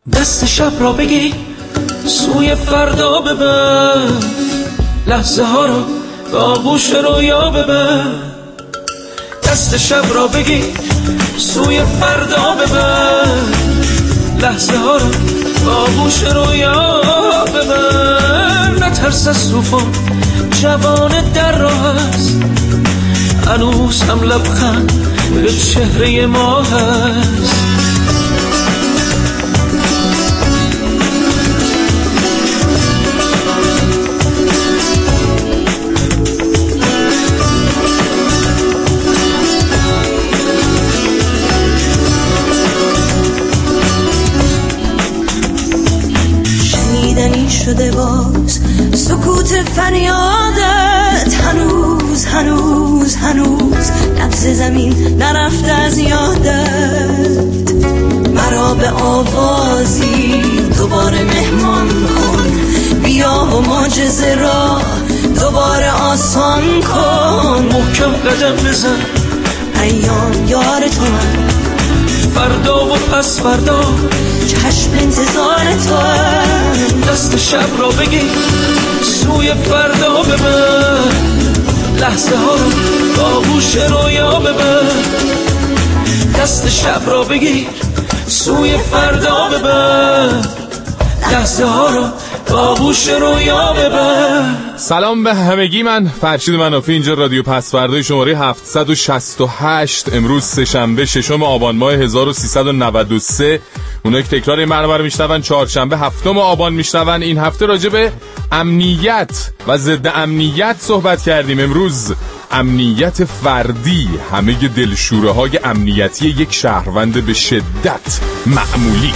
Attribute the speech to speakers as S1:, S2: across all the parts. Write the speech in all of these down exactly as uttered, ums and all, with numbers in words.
S1: دست شب را بگی سوی فردا ببر، لحظه ها رو به آغوش رویا ببر. دست شب را بگی سوی فردا ببر، لحظه ها رو به آغوش رویا ببر. نترس از طوفان، جوان در راه است، هنوز هم لبخند به چهره ما هست.
S2: شنیدنی شده باز سکوت فریادت، هنوز هنوز هنوز نبض زمین نرفته از یادت. مرا به آوازی دوباره مهمان کن، بیا و معجزه را دوباره آسان کن.
S1: محکم قدم بزن،
S2: ایام یار تو من،
S1: فردا و پس فردا
S2: چشم انتظار تو هم.
S1: دست شب را بگیر سوی فردا ببر، لحظه ها رو به آغوش رویا ببر. دست شب را بگیر سوی فردا ببر، لحظه ها رو به آغوش رویا ببر.
S3: سلام به همگی، من فرشید منافی، اینجا رادیو پس فردای شماره هفتصد و شصت و هشت. امروز سه‌شنبه ششم آبان ماه هزار و سیصد و نود و سه. اونایی که تکرار این برنامه رو میشنون چهارشنبه هفتم آبان میشنون. این هفته راجع به امنیت و ضد امنیت صحبت کردیم. امروز امنیت فردی، همه دلشوره های امنیتی یک شهروند به شدت معمولی.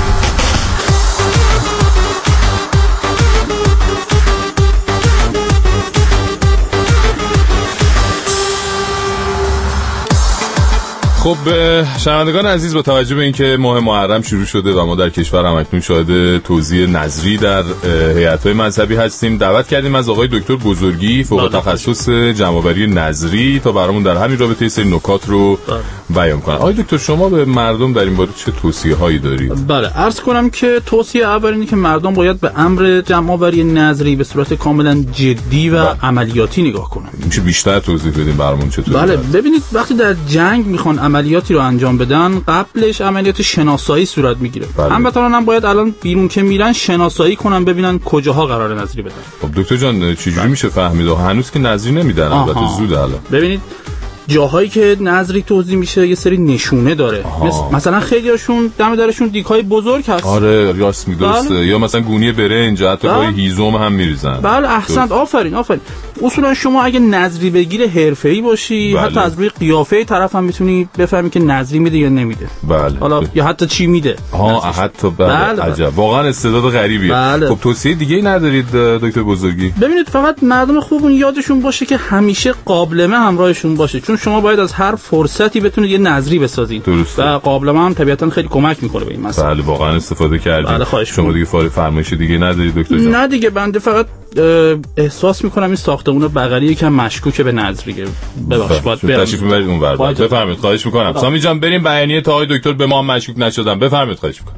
S3: خب شنوندگان عزیز، با توجه به اینکه ماه محرم شروع شده و ما در کشور هم اکنون شاهد توزیع نظری در هیئت‌های مذهبی هستیم، دعوت کردیم از آقای دکتر بزرگی فوق تخصص جمع‌آوری نظری تا برامون در همین رابطه سری نکات رو بیان کنن. آقای دکتر، شما به مردم در این باره چه توصیه‌هایی دارید؟
S4: بله، عرض کنم که توصیه اول اینه که مردم باید به امر جمع‌آوری نظری به صورت کاملا جدی و بله. عملیاتی نگاه کنن.
S3: میشه بیشتر توضیح بدین برامون چطوره؟
S4: بله، ببینید وقتی در جنگ میخوان عملیاتی رو انجام بدن، قبلش عملیات شناسایی صورت میگیره. بله. هموطنان هم باید الان بیرون که میرن شناسایی کنن، ببینن کجاها قرار نظری بدن.
S3: خب دکتر جان، چجوری میشه فهمید؟ هنوز که نظری نمیدن، البته زود الان.
S4: ببینید جاهایی که نظری توزیع میشه یه سری نشونه داره. مثل مثلا خیلیاشون دم درشون دیکای بزرگ هست.
S3: آره راست میگی، درسته. بله. یا مثلا گونی برنج، حتی با هیزم هم میریزن.
S4: بله احسنت، آفرین آفرین. اصولا شما اگه نظری بگیر حرفه‌ای باشی، بله. حتی از روی قیافه طرف هم میتونی بفهمی که نظری میده یا نمیده.
S3: بله.
S4: حالا بله. یا حتی چی میده.
S3: ها حتی بله. بله. عجب، واقعا استعداد غریبیه.
S4: بله.
S3: خب توصیه دیگه ای ندارید دکتر بزرگی؟
S4: ببینید فقط مردم خوبون یادشون باشه که همیشه قابلمه همراهشون باشه، چون شما باید از هر فرصتی بتونید یه نظری بسازید.
S3: درسته.
S4: و قابلمه هم طبیعتا خیلی کمک میکنه به این مسئله.
S3: بله واقعا استفاده کردید.
S4: بله
S3: شما دیگه فار فرمایش دیگه ندارید دکتر جان؟
S4: نه دیگه، بنده فقط احساس میکنم این ساختمون بغلی یکم مشکوکه به نظریه. ببخشید باید برم.
S3: تشریف ببرید اونور. بفرمایید، خواهش میکنم. سامی جان بریم بیانیه تا آقای دکتر به ما مشکوک نشدن. بفرمایید، خواهش میکنم.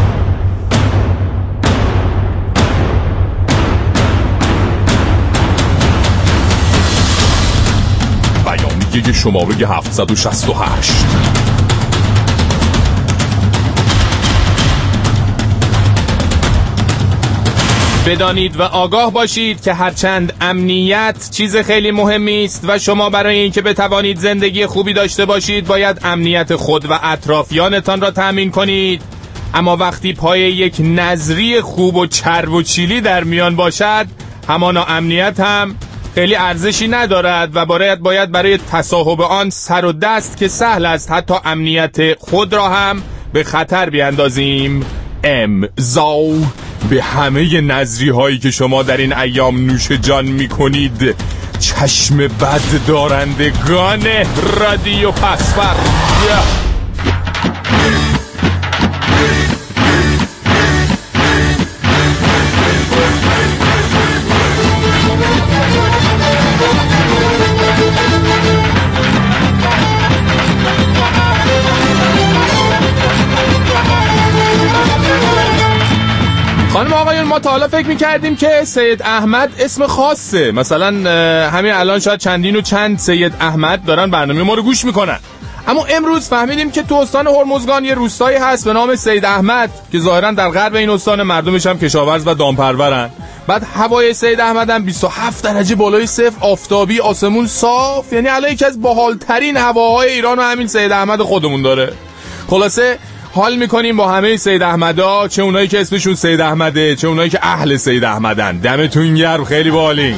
S3: بیانیه شماره هفتصد و شصت و هشت. بدانید و آگاه باشید که هرچند امنیت چیز خیلی مهمی است و شما برای اینکه بتوانید زندگی خوبی داشته باشید باید امنیت خود و اطرافیانتان را تأمین کنید، اما وقتی پای یک نظری خوب و چرب و چیلی در میان باشد، همانا امنیت هم خیلی ارزشی ندارد و باید باید برای تصاحب آن سر و دست که سهل است حتی امنیت خود را هم به خطر بیاندازیم. امضا به همه نظری هایی که شما در این ایام نوش جان می کنید. چشم بد دارندگان رادیو پسفر. خانم آقایون، ما تا حالا فکر می‌کردیم که سید احمد اسم خاصه، مثلا همین الان شاید چندین و چند سید احمد دارن برنامه ما رو گوش میکنن، اما امروز فهمیدیم که تو استان هرمزگان یه روستایی هست به نام سید احمد که ظاهرا در غرب این استان، مردمش هم کشاورز و دامپرورن. بعد هوای سید احمد هم بیست و هفت درجه بالای صفر، آفتابی، آسمون صاف، یعنی الان یکی از باحال‌ترین هواهای ایران و همین سید احمد خودمون داره. خلاصه حال میکنیم با همه سید احمدا، چه اونایی که اسمشون سید احمده، چه اونایی که اهل سید احمدن. دمتون گرم، خیلی باحالین.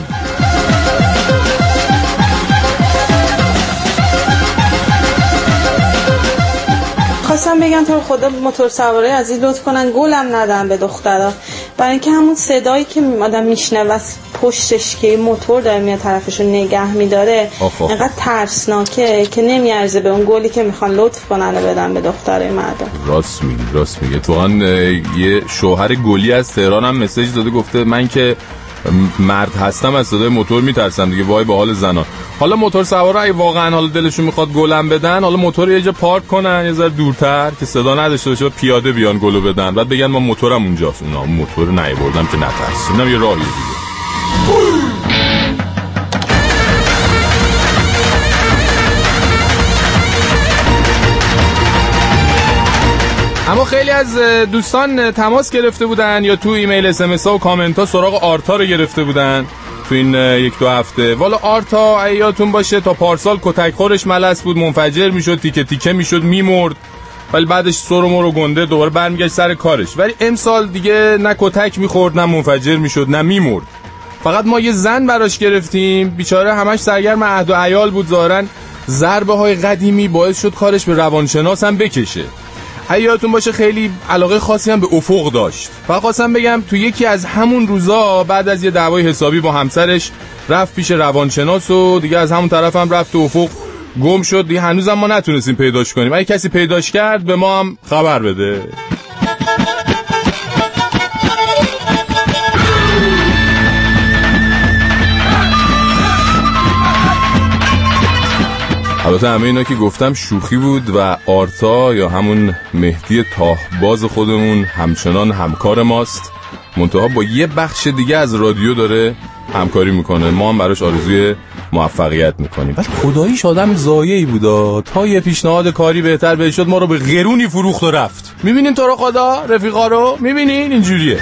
S5: خواستم بگم تو خدا موتور سواری از این لطف کنن گلم ندن به دخترها، برای اینکه همون صدایی که آدم میشنوه پشتش که موتور داره میاد طرفشو نگه میداره اینقدر ترسناکه که نمیارزه به اون گلی که میخوان لطف کنن و بدن به دخترای مردم.
S3: راست میگی، راست میگه. تو یه شوهر گلی از تهران هم مسیج داده، گفته من که مرد هستم از صدای موتور میترسم دیگه، وای به حال زنان. حالا موتور سوارا اگه واقعا حالا دلشون میخواد گلم بدن، حالا موتور یه جا پارک کنن یه ذره دورتر که صدا نداشته باشه، پیاده بیان گلو بدن، بعد بگن ما موتورم اونجاست. اونا موتور نیاوردم که نترس. اینم یه راهیه دیگه. اما خیلی از دوستان تماس گرفته بودن یا تو ایمیل اس ام اس ها و کامنت ها سراغ آرتا رو گرفته بودن تو این یک دو هفته. والا آرتا یادتون باشه تا پارسال کتک خورش ملس بود، منفجر میشد، تیکه تیکه میشد، میمرد، ولی بعدش سر و مر و گنده دوباره برمیگشت سر کارش. ولی امسال دیگه نه کتک میخورد، نه منفجر میشد، نه میمرد. فقط ما یه زن براش گرفتیم، بیچاره همش سرگرم عهد و عیال بود. ظاهرا ضربه های قدیمی باعث شد کارش به روانشناس هم بکشه. یادتون باشه خیلی علاقه خاصی هم به افق داشت. فقط خواستم بگم تو یکی از همون روزا بعد از یه دعوای حسابی با همسرش رفت پیش روانشناس و دیگه از همون طرف هم رفت تو افق گم شد. دیگه هنوزم ما نتونستیم پیداش کنیم. اگه کسی پیداش کرد به ما هم خبر بده. البته همه اینا که گفتم شوخی بود و آرتا یا همون مهدی تاهباز خودمون همچنان همکار ماست، منتها با یه بخش دیگه از رادیو داره همکاری میکنه. ما هم براش آرزوی موفقیت میکنیم. ولی خداییش آدم زایه‌ای بودا، تا یه پیشنهاد کاری بهتر بهش شد ما رو به غرونی فروخت و رفت. میبینین تو رو خدا رفیقا رو میبینین اینجوریه.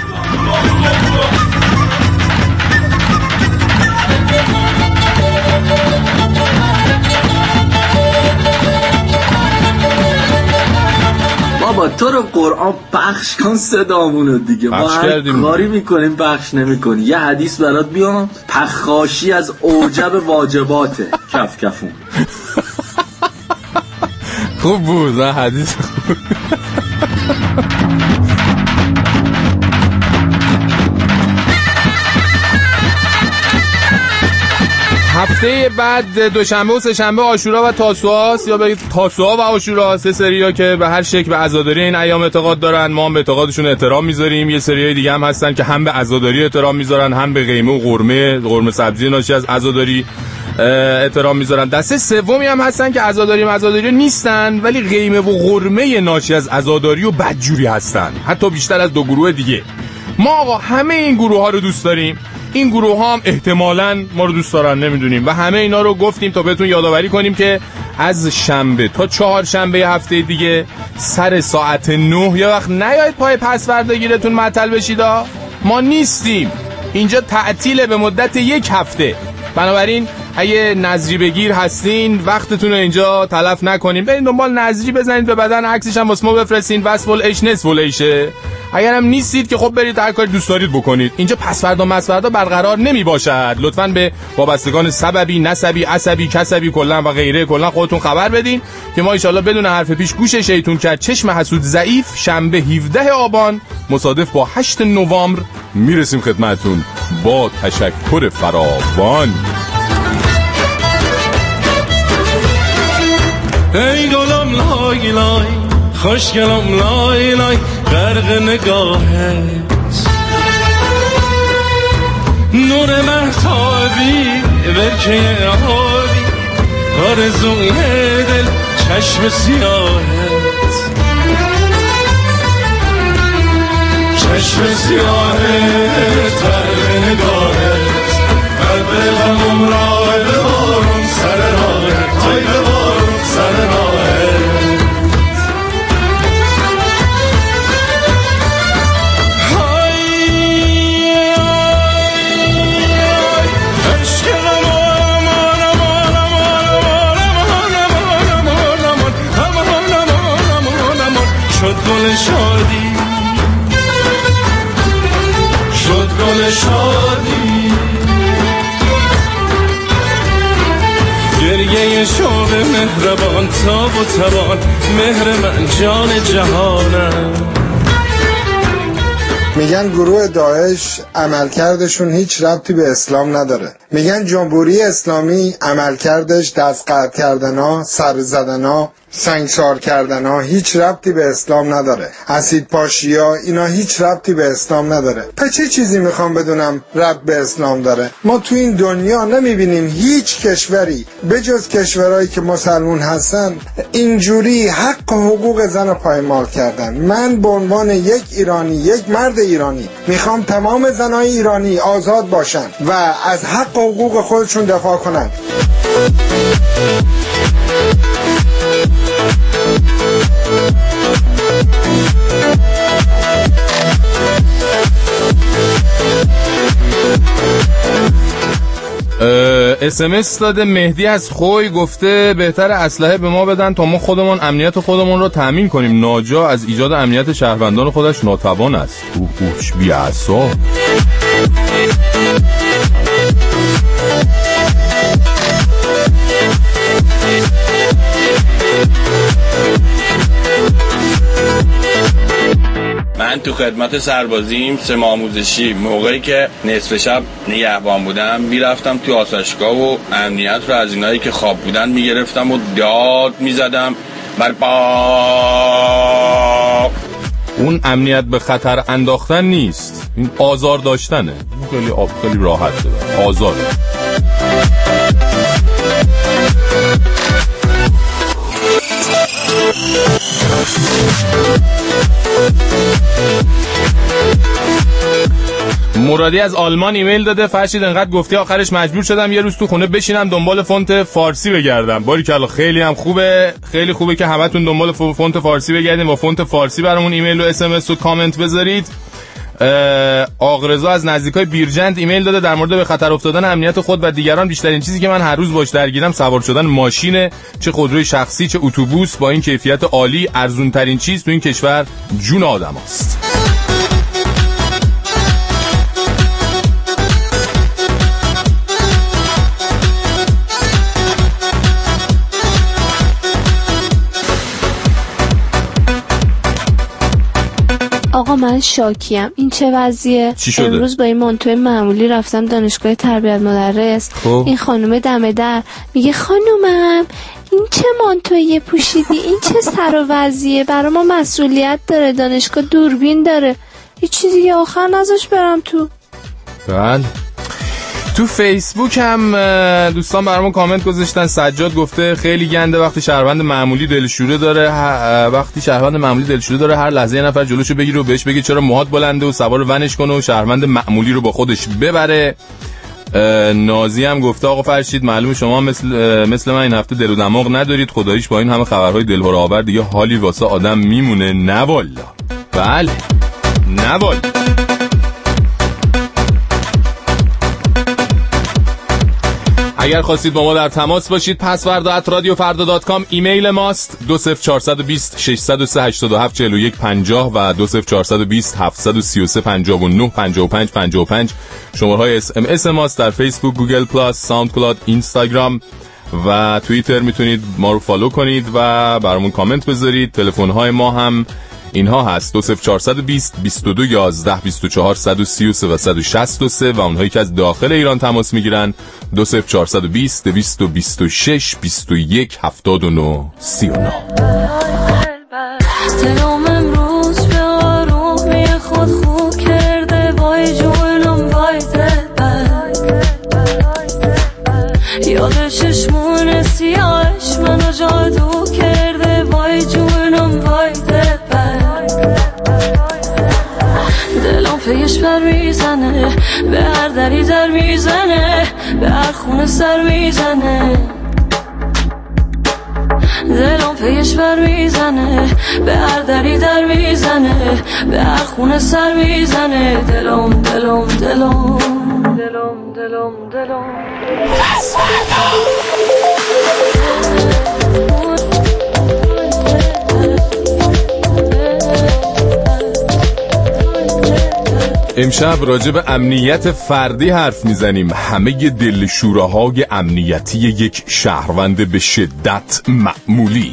S6: بابا تو رو قرآن پخش کن صدامونو دیگه، ما هر کاری میکنیم پخش نمیکنی. یه حدیث برات بیام، پخاشی از اوجب واجباته. کف کفون
S3: خوب بود نه حدیث خوب. هفته بعد دوشنبه و سه‌شنبه عاشورا و تاسوعاست، یا بگید تاسوعا و عاشورا، سه سری‌ها که به هر شکل به عزاداری این ایام اعتقاد دارن. ما هم به اعتقادشون احترام میذاریم. یه سریای دیگه هم هستن که هم به عزاداری احترام میذارن، هم به قیمه و قرمه قرمه سبزی ناشی از عزاداری احترام میذارن. دسته سومی هم هستن که عزاداری عزاداری نیستن، ولی قیمه و قرمه ناشی از عزاداری و بدجوری هستن، حتی بیشتر از دو گروه دیگه. ما آقا همه این گروه ها رو دوست داریم. این گروه ها هم احتمالاً ما رو دوست دارن، نمیدونیم. و همه اینا رو گفتیم تا بهتون یادآوری کنیم که از شنبه تا چهارشنبه هفته دیگه سر ساعت نه یه وقت نیاید پای پسوردگیرتون معطل بشیدا. ما نیستیم اینجا، تعطیله به مدت یک هفته. بنابراین اگه نظری بگیر هستین وقتتون رو اینجا تلف نکنین، برین دنبال نظری بزنید به بدن، عکسش هم واسه ما بفرستین. وصفل اش نصفل ایشه. اگر هم نیستید که خب برید هر کاری دوست دارید بکنید. اینجا پسوردا مسوردا برقرار نمی باشد. لطفاً به وابستگان سببی، نسبی، عصبی، کسبی کلا و غیره کلا خودتون خبر بدین که ما ان شاءالله بدون حرف پیش گوش شیطون کرد چشم حسود ضعیف شنبه هفدهم آبان مصادف با هشتم نوامبر میرسیم خدمتتون با تشکر فراوان.
S1: ای گلم لای لای خوشگلم لای لای غرق نگاهت، نور مهتابی برکه آبی آرزوی دل چشم سیاهت، چشم سیاهت تر نگاهت قلب غمم راه به بارون سر راهت های به بارون سر راهت شد گل شادی شد گل شادی گریه شوق مهربان تاب و توان مهر من جان جهانم.
S7: میگن گروه داعش عملکردشون هیچ ربطی به اسلام نداره. میگن جمهوری اسلامی عملکردش دست قطع کردنا، سر زدنا، سنگسار کردنا هیچ ربطی به اسلام نداره. اسید پاشی ها اینا هیچ ربطی به اسلام نداره. پس چه چیزی میخوام بدونم ربط به اسلام داره؟ ما تو این دنیا نمیبینیم هیچ کشوری به جز کشورهایی که مسلمون هستن اینجوری حق و حقوق زن رو پایمال کردن. من به عنوان یک ایرانی، یک مرد ایرانی میخوام تمام زنای ایرانی آزاد باشن و از حق و حقوق خودشون دفاع کنن.
S3: اس ام اس داده مهدی از خوی گفته بهتر اسلحه به ما بدن تا ما خودمون امنیت خودمون رو تامین کنیم. ناجا از ایجاد امنیت شهروندان خودش ناتوان است. او اوش بی‌عصا.
S8: من تو خدمت سربازیم سه ماه آموزشی موقعی که نصف شب نگهبان بودم میرفتم تو آسایشگاه و امنیت رو از اینایی که خواب بودن میگرفتم و داد میزدم بر با
S3: اون امنیت به خطر انداختن نیست، این آزار داشتنه. خیلی آب خیلی راحت ده. آزار مرادی از آلمان ایمیل داده فرشید انقدر گفتی آخرش مجبور شدم یه روز تو خونه بشینم دنبال فونت فارسی بگردم. باریکلا خیلی هم خوبه، خیلی خوبه که همتون دنبال فونت فارسی بگردین و فونت فارسی برامون ایمیل و اس ام اس و کامنت بذارید. آقرضا از نزدیکای بیرجند ایمیل داده در مورد به خطر افتادن امنیت خود و دیگران بیشترین چیزی که من هر روز باش درگیرم سوار شدن ماشینه، چه خودروی شخصی چه اتوبوس، با این کیفیت عالی ارزون ترین چیز تو این کشور جون آدماست.
S9: آقا من شاکیم، این چه وضعیه؟
S3: چی شده؟
S9: امروز با این مانتوی معمولی رفتم دانشگاه تربیت مدرس.
S3: خوب.
S9: این خانومه دم در میگه خانومم این چه مانتویی پوشیدی؟ این چه سر و وضعیه؟ برای ما مسئولیت داره، دانشگاه دوربین داره. هیچ چیزی دیگه آخر نذاش برم تو.
S3: بله. تو فیسبوک هم دوستان برامون کامنت گذاشتن. سجاد گفته خیلی گنده وقتی شهروند معمولی دلشوره داره وقتی شهروند معمولی دلشوره داره هر لحظه یه نفر جلوشو بگیره و بهش بگه چرا موهات بلنده و سوار ونش کنه و شهروند معمولی رو با خودش ببره. نازی هم گفته آقا فرشید معلومه شما مثل مثل من این هفته دل و دماغ ندارید، خداییش با این همه خبرهای دلهره آور دیگه حالی واسه آدم میمونه. نه والا. بله نه والا. اگر خواستید با ما در تماس باشید پسورد ات رادیو فردا دات کام ایمیل ماست. دو صفر چهار دو صفر شش صفر سه هشت هفت چهار یک پنجاه و دو صفر چهار دو صفر هفت سه سه پنجاه و نه پنجاه و پنج پنجاه و پنج شماره های اس ام اس ماست. در فیسبوک، گوگل پلاس، ساوند کلاود، اینستاگرام و توییتر میتونید ما رو فالو کنید و برامون کامنت بذارید. تلفن های ما هم اینها هست دو صفر چهار دو صفر بیست و دو یازده بیست و چهار صد و سی و سه و صد و شصت و سه و اونهایی که از داخل ایران تماس میگیرن دو صفر چهار دو صفر دویست و بیست و شش بیست و یک هفتاد و نه سی و نه.
S2: دلم امروز به آرومی خود خوب کرده وای جونم وای دلبر یاد چشمون سیاهش منو جادو کرده وای جونم وای دلبر دل سر میزنه، به هر دری در میزنه، به هر خونه سر میزنه. دلم پیش بر میزنه، به هر دری در میزنه، به هر خونه سر میزنه. دلم دلم دلم دلم دلم دلم
S3: امشب راجع به امنیت فردی حرف میزنیم. همه دل شوراهای امنیتی یک شهروند به شدت معمولی.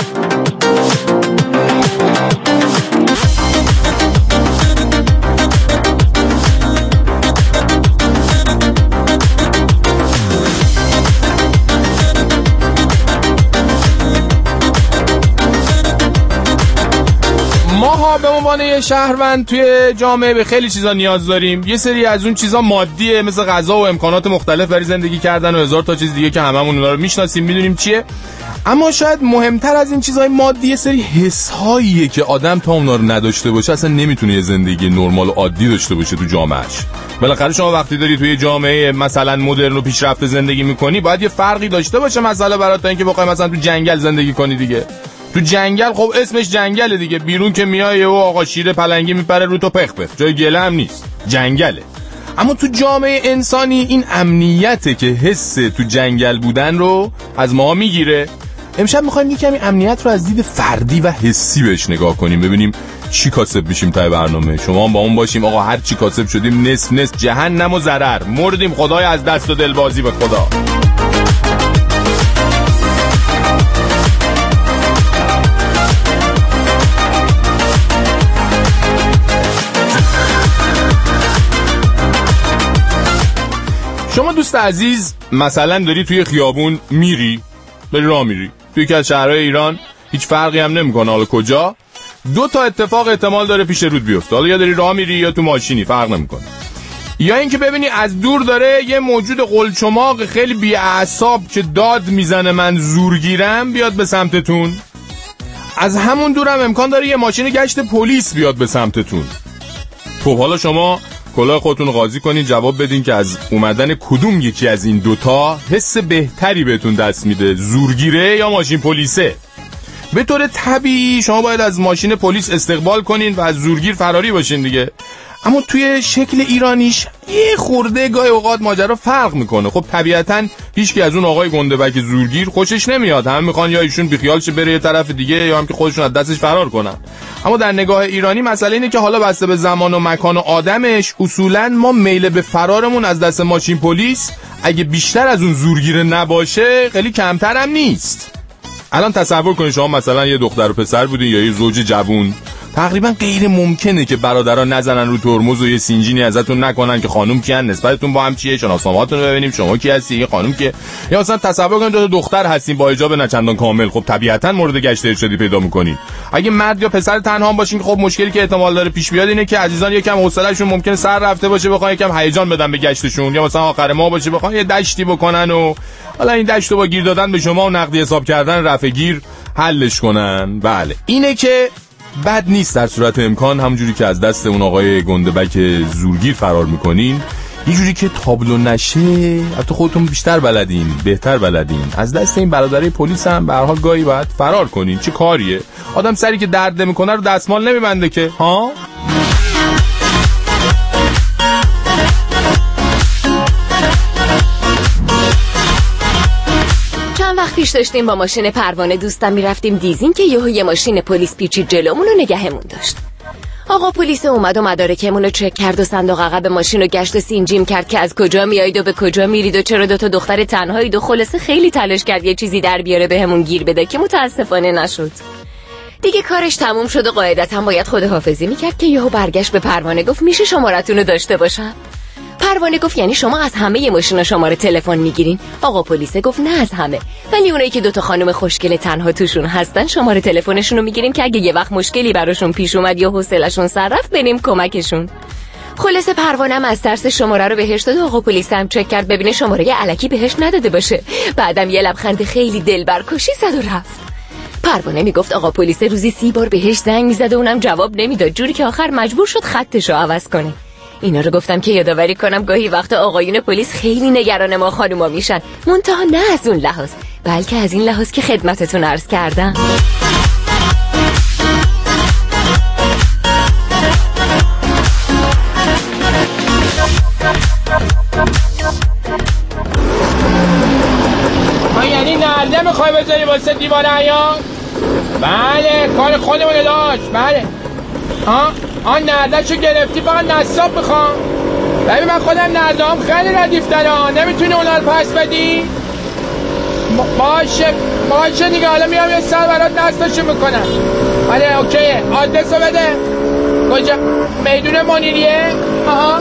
S3: ماها به عنوان یه شهروند توی جامعه به خیلی چیزا نیاز داریم. یه سری از اون چیزا مادیه، مثل غذا و امکانات مختلف برای زندگی کردن و هزار تا چیز دیگه که هممون اونا رو میشناسیم، میدونیم چیه. اما شاید مهمتر از این چیزهای مادی یه سری حس‌هاییه که آدم تا اونا رو نداشته باشه اصلا نمیتونه یه زندگی نرمال و عادی داشته باشه تو جامعهش. بالاخره شما وقتی داری توی جامعه مثلا مدرن و پیشرفته زندگی میکنی باید یه فرقی داشته باشه مثلا برات تا اینکه بخوای مثلا تو جنگل زندگی کنی دیگه. تو جنگل خب اسمش جنگله دیگه، بیرون که میای و آقا شیر پلنگی میپره رو تو پخ پخ، جای گله هم نیست، جنگله. اما تو جامعه انسانی این امنیته که حس تو جنگل بودن رو از ما میگیره. امشب میخوایم یه کمی امنیت رو از دید فردی و حسی بهش نگاه کنیم، ببینیم چی کاسب میشیم تای برنامه. شما هم با اون باشیم. آقا هر چی کاسب شدیم نصف نصف جهنم و ضرر، مردیم خدای از دست و دلبازی به خدا. شما دوست عزیز مثلا داری توی خیابون میری، داری راه میری توی یکی از شهرهای ایران، هیچ فرقی هم نمیکنه حالا کجا، دو تا اتفاق احتمال داره پیش رود بیفته. حالا یا داری راه میری یا تو ماشینی، فرق نمیکنه. یا اینکه ببینی از دور داره یه موجود قلچماق خیلی بی‌اعصاب که داد میزنه من زورگیرم بیاد به سمتتون. از همون دورم امکان داره یه ماشین گشت پلیس بیاد به سمتتون. خب حالا شما کلاه خودتون قاضی کنین جواب بدین که از اومدن کدوم یکی از این دوتا حس بهتری بهتون دست میده، زورگیره یا ماشین پلیسه. به طور طبیعی شما باید از ماشین پلیس استقبال کنین و از زورگیر فراری باشین دیگه. اما توی شکل ایرانیش یه خورده گاهی اوقات ماجرا فرق میکنه. خب طبیعتاً هیچکی از اون آقای گنده‌بک زورگیر خوشش نمیاد، هم میخوان یا ایشون بیخیال شه بره یه طرف دیگه یا هم که خودشون از دستش فرار کنن. اما در نگاه ایرانی مسئله اینه که حالا بسته به زمان و مکان و آدمش اصولاً ما میل به فرارمون از دست ماشین پلیس اگه بیشتر از اون زورگیره نباشه خیلی کمتر هم نیست. الان تصور کنید شما مثلا یه دختر و پسر بودین یا یه زوج جوون، تقریبا غیر ممکنه که برادرها نزنن رو ترمز و یه سینجینی ازتون نکنن که خانم کیان، نسبتتون با هم چیه، شناسنامه‌هاتون رو ببینیم شما کی هستی، این خانم کیه. یا مثلا تصور کنید دو تا دختر هستین با حجاب نچندان کامل، خب طبیعتا مورد گشت ارشادی پیدا می‌کنین. اگه مرد یا پسر تنها باشین خب مشکلی که احتمال داره پیش بیاد اینه که عزیزان یکم حوصله‌شون ممکنه سر رفته باشه، بخوان یکم هیجان بدن به گشتشون، یا مثلا آخر ماه باشه بخوان یه دشتی بکنن و حالا این دشت رو با گیر دادن به شما و نقدی حساب کردن رفع گیر حلش کنن. بله اینه که بد نیست در صورت امکان همونجوری که از دست اون آقای گنده‌بک زورگیر فرار میکنین یه جوری که تابلو نشه، البته خودتون بیشتر بلدین بهتر بلدین، از دست این برادرای پلیس هم به هر حال گاهی باید فرار کنین. چه کاریه؟ آدم سری که درد میکنه رو دستمال نمیبنده که ها.
S10: وقت پیش داشتیم با ماشین پروانه دوستم میرفتیم دیزین که یهو یه ماشین پلیس پیچید جلومون و نگهمون داشت. آقا پلیس اومد و مدارکمون رو چک کرد و صندوق عقب ماشین رو گشت و سینجیم کرد که از کجا میایید و به کجا میرید و چرا دو تا دختر تنهایید و خلاصه خیلی تلاش کرد یه چیزی در بیاره بهمون گیر بده که متاسفانه نشد. دیگه کارش تموم شد و قاعدتاً باید خداحافظی میکرد که یهو برگشت به پروانه گفت میشه شمارتون رو داشته باشم؟ پروانه گفت یعنی شما از همه ی ماشینا شماره تلفن میگیرین؟ آقا پلیس گفت نه از همه، ولی اونایی که دوتا خانم خوشگل تنها توشون هستن شماره تلفنشون رو میگیریم که اگه یه وقت مشکلی براشون پیش اومد یا حوصله‌شون سر رفت بریم کمکشون. خلاصه پروانه‌ام از ترس شماره رو بهش داد و آقا پلیس هم چک کرد ببینه شماره الکی بهش نداده باشه. بعدم یه لبخند خیلی دلبرکشی زد و رفت. پروانه میگفت آقا پلیس روزی سی بار بهش زنگ میزد و اونم جواب نمیداد، جوری که آخر مجبور شد خطش رو عوض کنه. اینا رو گفتم که یادآوری کنم گاهی وقت آقایون پلیس خیلی نگران ما خانوما میشن، منتها نه از اون لحاظ، بلکه از این لحاظ که خدمتتون عرض کردم.
S3: یعنی نرده میخوای بذاری واسه دیوار عیان؟ بله کار خودمونه داشت. بله آه آه نردهشو گرفتی فقط نصاب میخوام. ببین من خودم نرده هم خیلی ردیف دارم، نمیتونی اونا رو پس بدی؟ باشه باشه دیگه، حالا میام یه سر برات نصبشو میکنم. بله اوکیه. آدرسو بده. کجا؟ میدون منیریه؟ آها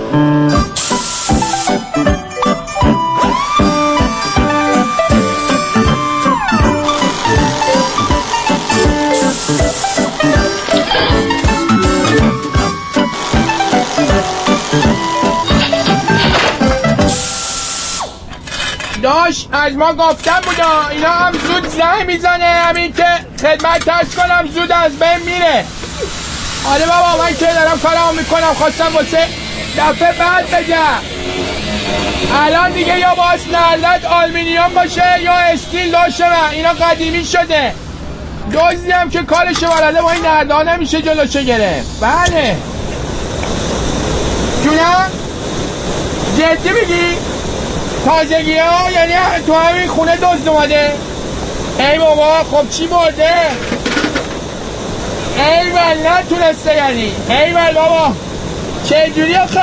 S3: داش از ما گفتم بودا اینا هم زود زنگ میزنه، همین که خدمت ترس کنم زود از بین میره. آره بابا من که دارم کارمو میکنم، خواستم واسه دفعه بعد بگم. الان دیگه یا باز نردت آلمینیوم باشه یا استیل باشه، من اینا قدیمی شده. دزدی هم که کارشو بلده با این نرده نمیشه جلوشو گرفت. بله جونم جدی میگی؟ تازگی ها یعنی تو همین خونه دزد اومده؟ ای بابا خب چی برده؟ ای ول نتونسته یعنی؟ ای ول بابا چه جوری آخه؟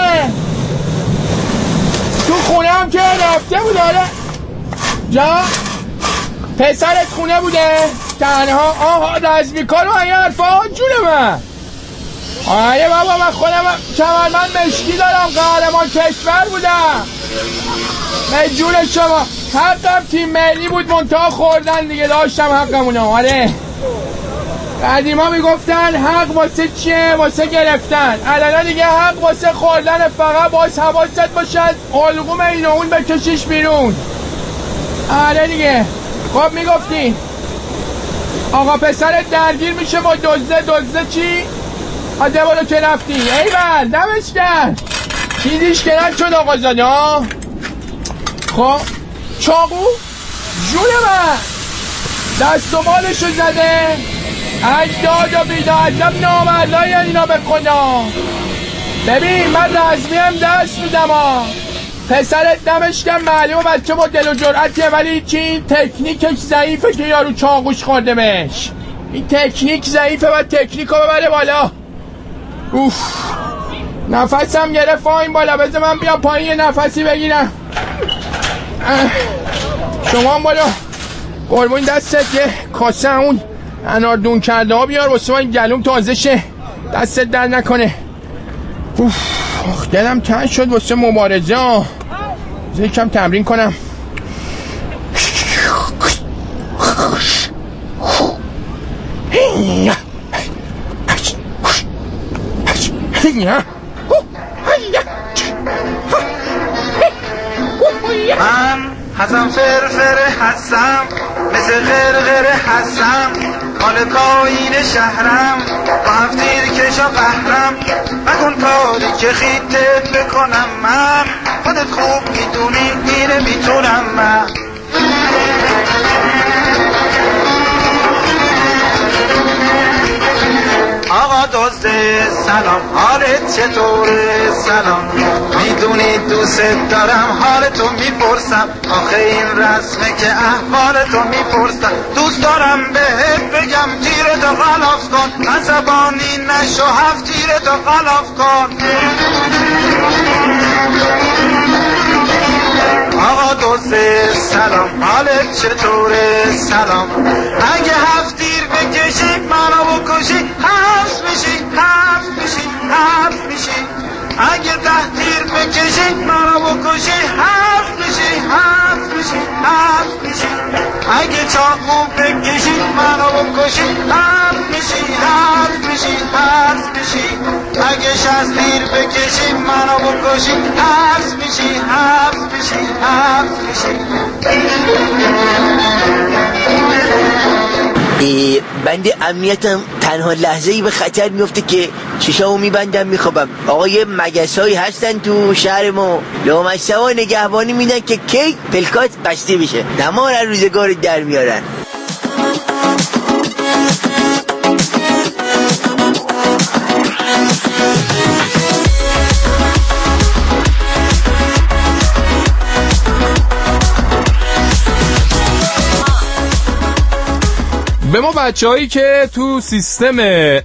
S3: تو خونه هم که رفته بود؟ آره جا پسرت خونه بوده؟ تنها آها رزمیکا رو این حرفا جون من. آره بابا من خودم کمرمند مشکی دارم، قهرمان کشور بودم. به جون شما حقم تیم ملی بود، منتها خوردن دیگه، داشتم حقمونو. آره قدیما میگفتن حق واسه چیه؟ واسه گرفتن. الان دیگه حق واسه خوردن، فقط باز حواست باشد حلقوم این و اون بکشیش بیرون. آره دیگه. خب میگفتی آقا پسرت درگیر میشه با دزده. دزده چی؟ آده برو که رفتی. ایول دمش کرد، چیزیش که رد شد آقا زاده. خب چاقو جون من دست و بالشو زده. اجداد و بیداد نامردای اینا بکنم. ببین من رزمی هم دست میدم ها. پسرت دمش کم معلومه بچه با دل و جرعتیه، ولی چی تکنیکش ضعیفه که یارو چاقوش خورده بهش. این تکنیک ضعیفه و تکنیکو ببره بالا. اوف نفسم گرفت این بالا، بذار من بیام پایین یه نفسی بگیرم. شما هم بالا قربون دستت یه کاسه اون اناردون کرده ها بیار واسه من گلوم تازه شه، دستت در نکنه. اوف دلم تنگ شد واسه مبارزه ها. یکم تمرین کنم.
S11: من حسن فرفر هستم، مثل غرغر هستم، مال پایین شهرم، با هفتیر کشا قهرم. مکن کاری که خیتت بکنم من، خودت خوب میدونی اینه میتونم من. آقا دزده سلام، حالت چطوره؟ سلام، میدونی دوست دارم، حالتو میپرسم. آخه این رسمه که احوالتو میپرسم. دوست دارم بهت بگم تیرتو غلاف کن، عصبانی نشو، هفت تیرتو غلاف کن. آقا دزده سلام، حالت چطوره؟ سلام، اگه هفت تیر بکشی منو بکشی، حفظ میشی حفظ میشی حفظ میشی. اگه ده تیر بکشی منو بکشی، حفظ میشی حفظ میشی حفظ میشی. اگه چاقو بکشی منو بکشی، حفظ میشی حفظ میشی حفظ میشی. اگه شصت تیر بکشی منو بکشی، حفظ میشی حفظ میشی حفظ میشی.
S12: بنده امنیتم تنها لحظه‌ای به خطر میفته که چشامو میبندم میخوابم. آقا یه مگسایی هستن تو شهر ما لامصبا نگهبانی میدن که کی پلکات بسته بشه، دمار از روزگار در میارن.
S3: به ما بچه‌هایی که تو سیستم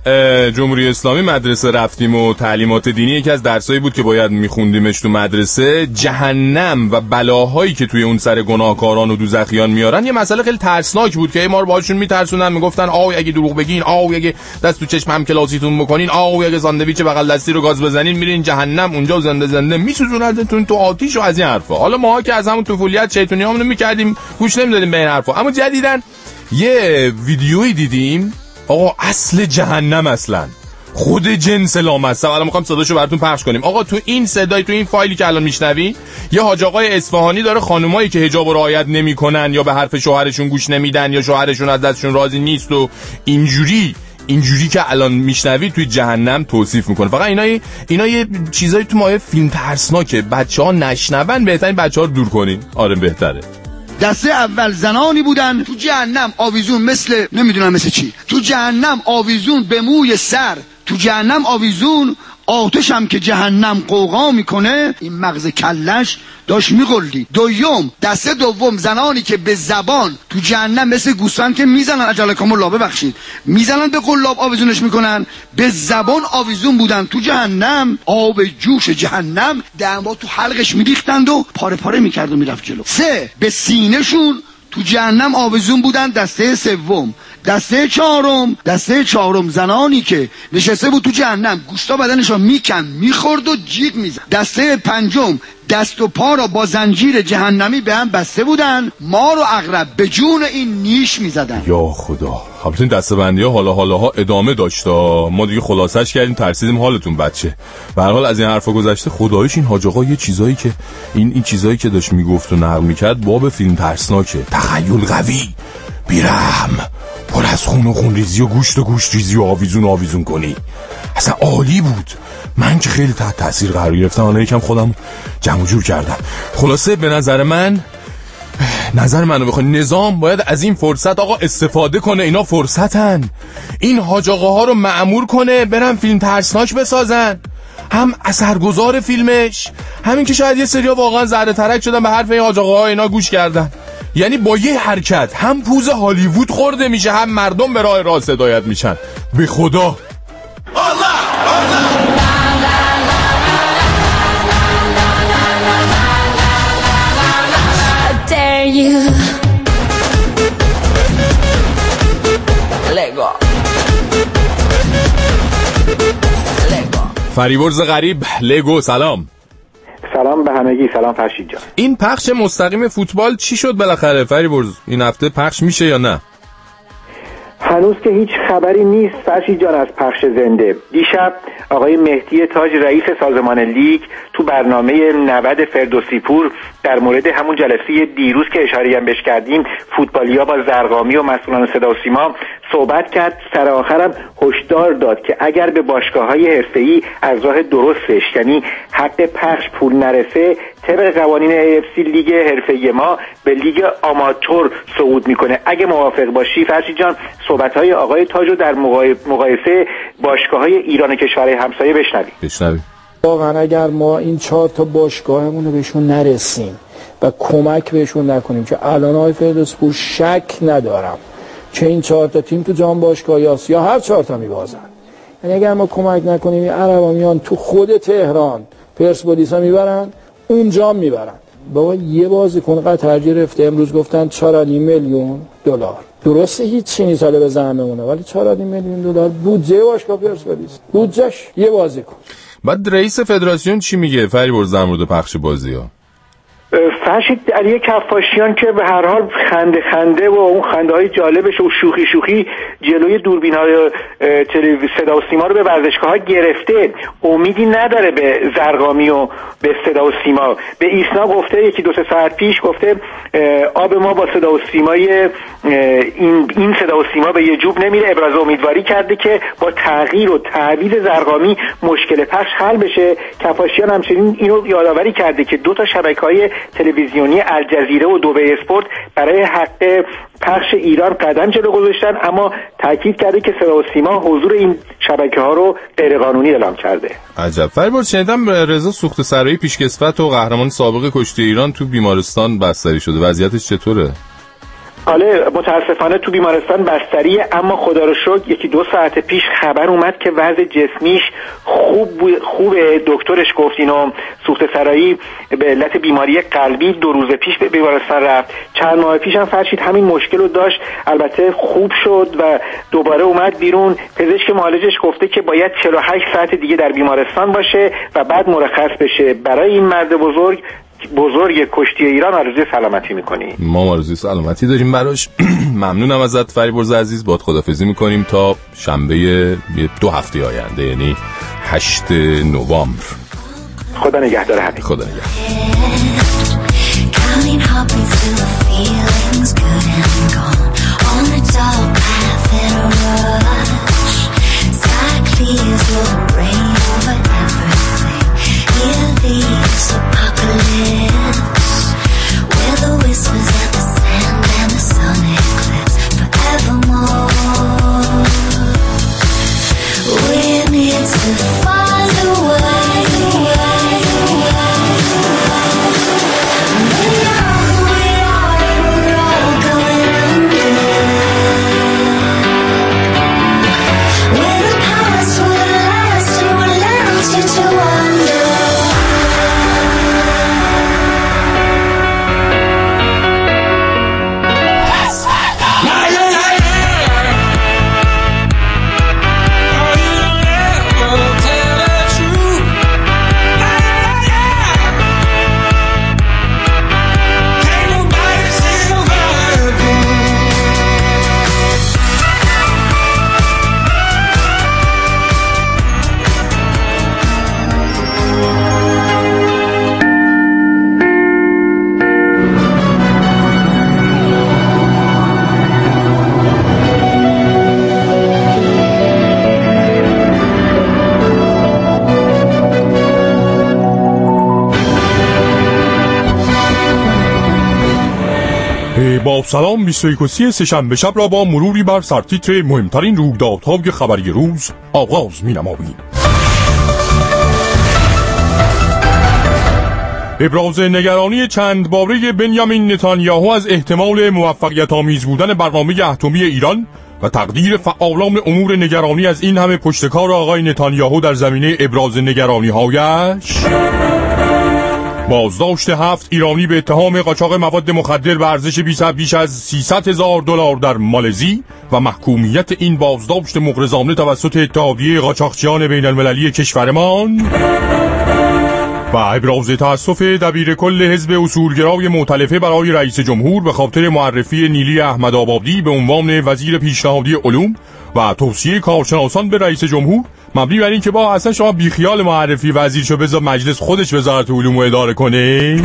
S3: جمهوری اسلامی مدرسه رفتیم و تعلیمات دینی یکی از درسایی بود که باید میخوندیمش تو مدرسه، جهنم و بلاهایی که توی اون سر گناهکاران و دوزخیان میارن یه مسئله خیلی ترسناک بود که ما رو باهاشون میترسونن، میگفتن آو اگه دروغ بگین، آو اگه دست تو چشم هم کلاسیتون بکنین، آو اگه ساندویچ بغل دستی رو گاز بزنین میرین جهنم، اونجا زنده زنده میسوزوننتون تو آتیش و از این حرفا. حالا ماها که از همون طفولیت شیطونیامونو میکردیم گوش نمیدادیم به این حرفا، اما جدیدن یه ویدیویی دیدیم آقا اصل جهنم اصلا خود جنس لامصب. الان میخوام صداشو براتون پخش کنیم. آقا تو این صدای تو این فایلی که الان میشنوین یه حاج آقای اصفهانی داره خانمایی که حجاب رو رعایت نمیکنن یا به حرف شوهرشون گوش نمیدن یا شوهرشون از دستشون راضی نیست و اینجوری اینجوری که الان میشنوید توی جهنم توصیف میکنه. فقط اینا اینا یه چیزایی تو مایه فیلم ترسناکه، بچه‌ها نشنون، بهترین بچه‌ها رو دور کنین. آره بهتره.
S13: دسته اول زنانی بودن تو جهنم آویزون، مثل نمیدونم مثل چی، تو جهنم آویزون به موی سر، تو جهنم آویزون آتش هم که جهنم قوقا میکنه، این مغز کلش داشت میغلی. دوم دسته دوم زنانی که به زبان تو جهنم مثل گوسفند که میزنن، اجلکم الله ببخشید، میزنن به قلاب آویزونش میکنن، به زبان آویزون بودن تو جهنم، آب جوش جهنم دما تو حلقش میریختند و پاره پاره میکرد و میرفت جلو. سه به سینه‌شون تو جهنم آویزون بودن. دسته سوم دسته چهارم دسته چهارم زنانی که نشسته بود تو جهنم، گوشتا بدنشو میکن میخورد و جیغ میزد. دسته پنجم دست و پا را با زنجیر جهنمی به هم بسته بودن، مار و عقرب به جون این نیش میزدن.
S3: یا خدا، البته این دسته بندی ها حالا حالا ها ادامه داشت، ما دیگه خلاصش کردیم ترسیدیم حالتون بچه. به هر حال از این حرفا گذشته، خداییش این حاج آقا یه چیزایی که این این چیزایی که داشت میگفت و نقل میکرد باب فیلم ترسناکه. تخیل قوی، بیرحم، پر از خون و خون ریزی و گوشت و گوشت ریزی و آویزون و آویزون کنی، اصلا عالی بود. من که خیلی تحت تاثیر قرار گرفتم، الان یکم خودم جمع جور کردم. خلاصه به نظر من نظر منو بخوای نظام باید از این فرصت آقا استفاده کنه، اینا فرصتن، این حاج آقاها رو مأمور کنه برن فیلم ترسناک بسازن، هم اثرگذار فیلمش، همین که شاید یه سریا واقعا ذره ترک شدن به حرف این حاج آقاها اینا گوش کردن. یعنی با یه حرکت هم پوز هالیوود خورده میشه، هم مردم به راه راست هدایت میشن. به خدا فریبرز غریب لگو. سلام.
S14: سلام به همگی. سلام فرشید جان.
S3: این پخش مستقیم فوتبال چی شد بالاخره فریبرز؟ این هفته پخش میشه یا نه؟
S14: هنوز که هیچ خبری نیست فرشید جان از پخش زنده. دیشب آقای مهدی تاج رئیس سازمان لیگ تو برنامه نود فردوسی پور در مورد همون جلسه دیروز که اشاره هم بهش کردیم، فوتبالیا با زرقامی و مسئولان صدا و سیما صحبت کرد. سر آخرم هشدار داد که اگر به باشگاه‌های حرفه‌ای از راه درستش یعنی حق پخش پول نرسه، طبق قوانین ای اف سی لیگ حرفه‌ای ما به لیگ آماتور صعود میکنه. اگه موافق باشی فرشید جان صحبت‌های آقای تاج رو در مقایسه باشگاه‌های ایران و کشورهای همسایه بشنویم.
S3: بشنویم.
S15: واقعا اگر ما این چهار تا باشگاهمون رو بهشون نرسیم و کمک بهشون نکنیم، که الان های فردوسپور شک ندارم که این چهار تا تیم تو جام باشگاهی آسیا هر چهار تا میبازن، یعنی اگر ما کمک نکنیم این عربا میان تو خود تهران پرسپولیسا میبرن، اونجا میبرن. بابا یه بازیکن قطر گرفته امروز گفتن چهار و نیم میلیون دلار. درسته هیچ نیست حالا به زعممونه، ولی چهار و نیم میلیون دلار بودجه باشگاه پرسپولیس، بودجهش یه بازیکن.
S3: بعد رئیس فدراسیون چی میگه فریبرز در مورد پخش بازی‌ها؟
S14: فرشید علی کفاشیان که به هر حال خنده خنده و اون خنده های جالبش و شوخی شوخی جلوی دوربین های صدا و سیما رو به ورزشگاه ها گرفته، امیدی نداره به زرقامی و به صدا و سیما. به ایسنا گفته یکی دو سه ساعت پیش، گفته آب ما با صدا و سیمای این این صدا و سیما به یه جوب نمیره. ابراز امیدواری کرده که با تغییر و تعویض زرقامی مشکل پخش حل بشه. کفاشیان همچنین اینو یادآوری کرده که دو تا شبکه‌های تلویزیونی الجزیره و دبی اسپورت برای حق پخش ایران قدم جلو گذاشتن، اما تاکید کرده که صدا و سیما حضور این شبکه‌ها رو غیرقانونی اعلام کرده.
S3: عجب. فریبرز شنیدم رضا سوخت سرایی پیشکسوت و قهرمان سابق کشتی ایران تو بیمارستان بستری شده، وضعیتش چطوره؟
S14: آله متاسفانه تو بیمارستان بستریه، اما خدا رو شکر یکی دو ساعت پیش خبر اومد که وضع جسمیش خوب خوبه. دکترش گفت اینو سوخت سرایی به علت بیماری قلبی دو روز پیش به بیمارستان رفت. چند ماه پیش هم فرشید همین مشکل رو داشت، البته خوب شد و دوباره اومد بیرون. پزشک معالجش گفته که باید چهل و هشت ساعت دیگه در بیمارستان باشه و بعد مرخص بشه. برای این مرد بزرگ بزرگ کشتی ایران آرزوی سلامتی میکنیم.
S3: ما آرزوی سلامتی داریم براش. ممنونم ازت فریبرز عزیز، باهات خداحافظی میکنیم تا شنبه دو هفته آینده، یعنی هشت نوامبر.
S14: خدا نگهدار همین.
S3: خدا نگهدار.
S16: Where the whispers and the sand and the sun eclipse forevermore. We need to find a way, way, way. We are, we are, we're all going under. Where the past will last and will last you to wonder.
S17: با سلام بیست و یک سه‌شنبه شب را با مروری بر سرتیتر مهمترین رویدادهای خبری روز آغاز می‌نماییم. ابراز نگرانی چند باره بنیامین نتانیاهو از احتمال موفقیت آمیز بودن برنامه اتمی ایران و تقدیر فعالان امور نگرانی از این همه پشتکار آقای نتانیاهو در زمینه ابراز نگرانی‌هایش. بازداشت هفت ایرانی به اتهام قاچاق مواد مخدر به ارزش بیش از سیصد هزار دلار در مالزی و محکومیت این بازداشت مغرضانه توسط اتحادیه قاچاقچیان بین المللی کشورمان. و ابراز تأسف دبیر کل حزب اصولگرای مؤتلفه برای رئیس جمهور به خاطر معرفی نیلی احمدآبادی به عنوان وزیر پیشنهادی علوم و توصیه کارشناسان به رئیس جمهور مبنی بر این که با اصلا شما بیخیال معرفی وزیر شو بذار مجلس خودش وزارت علوم رو اداره کنه.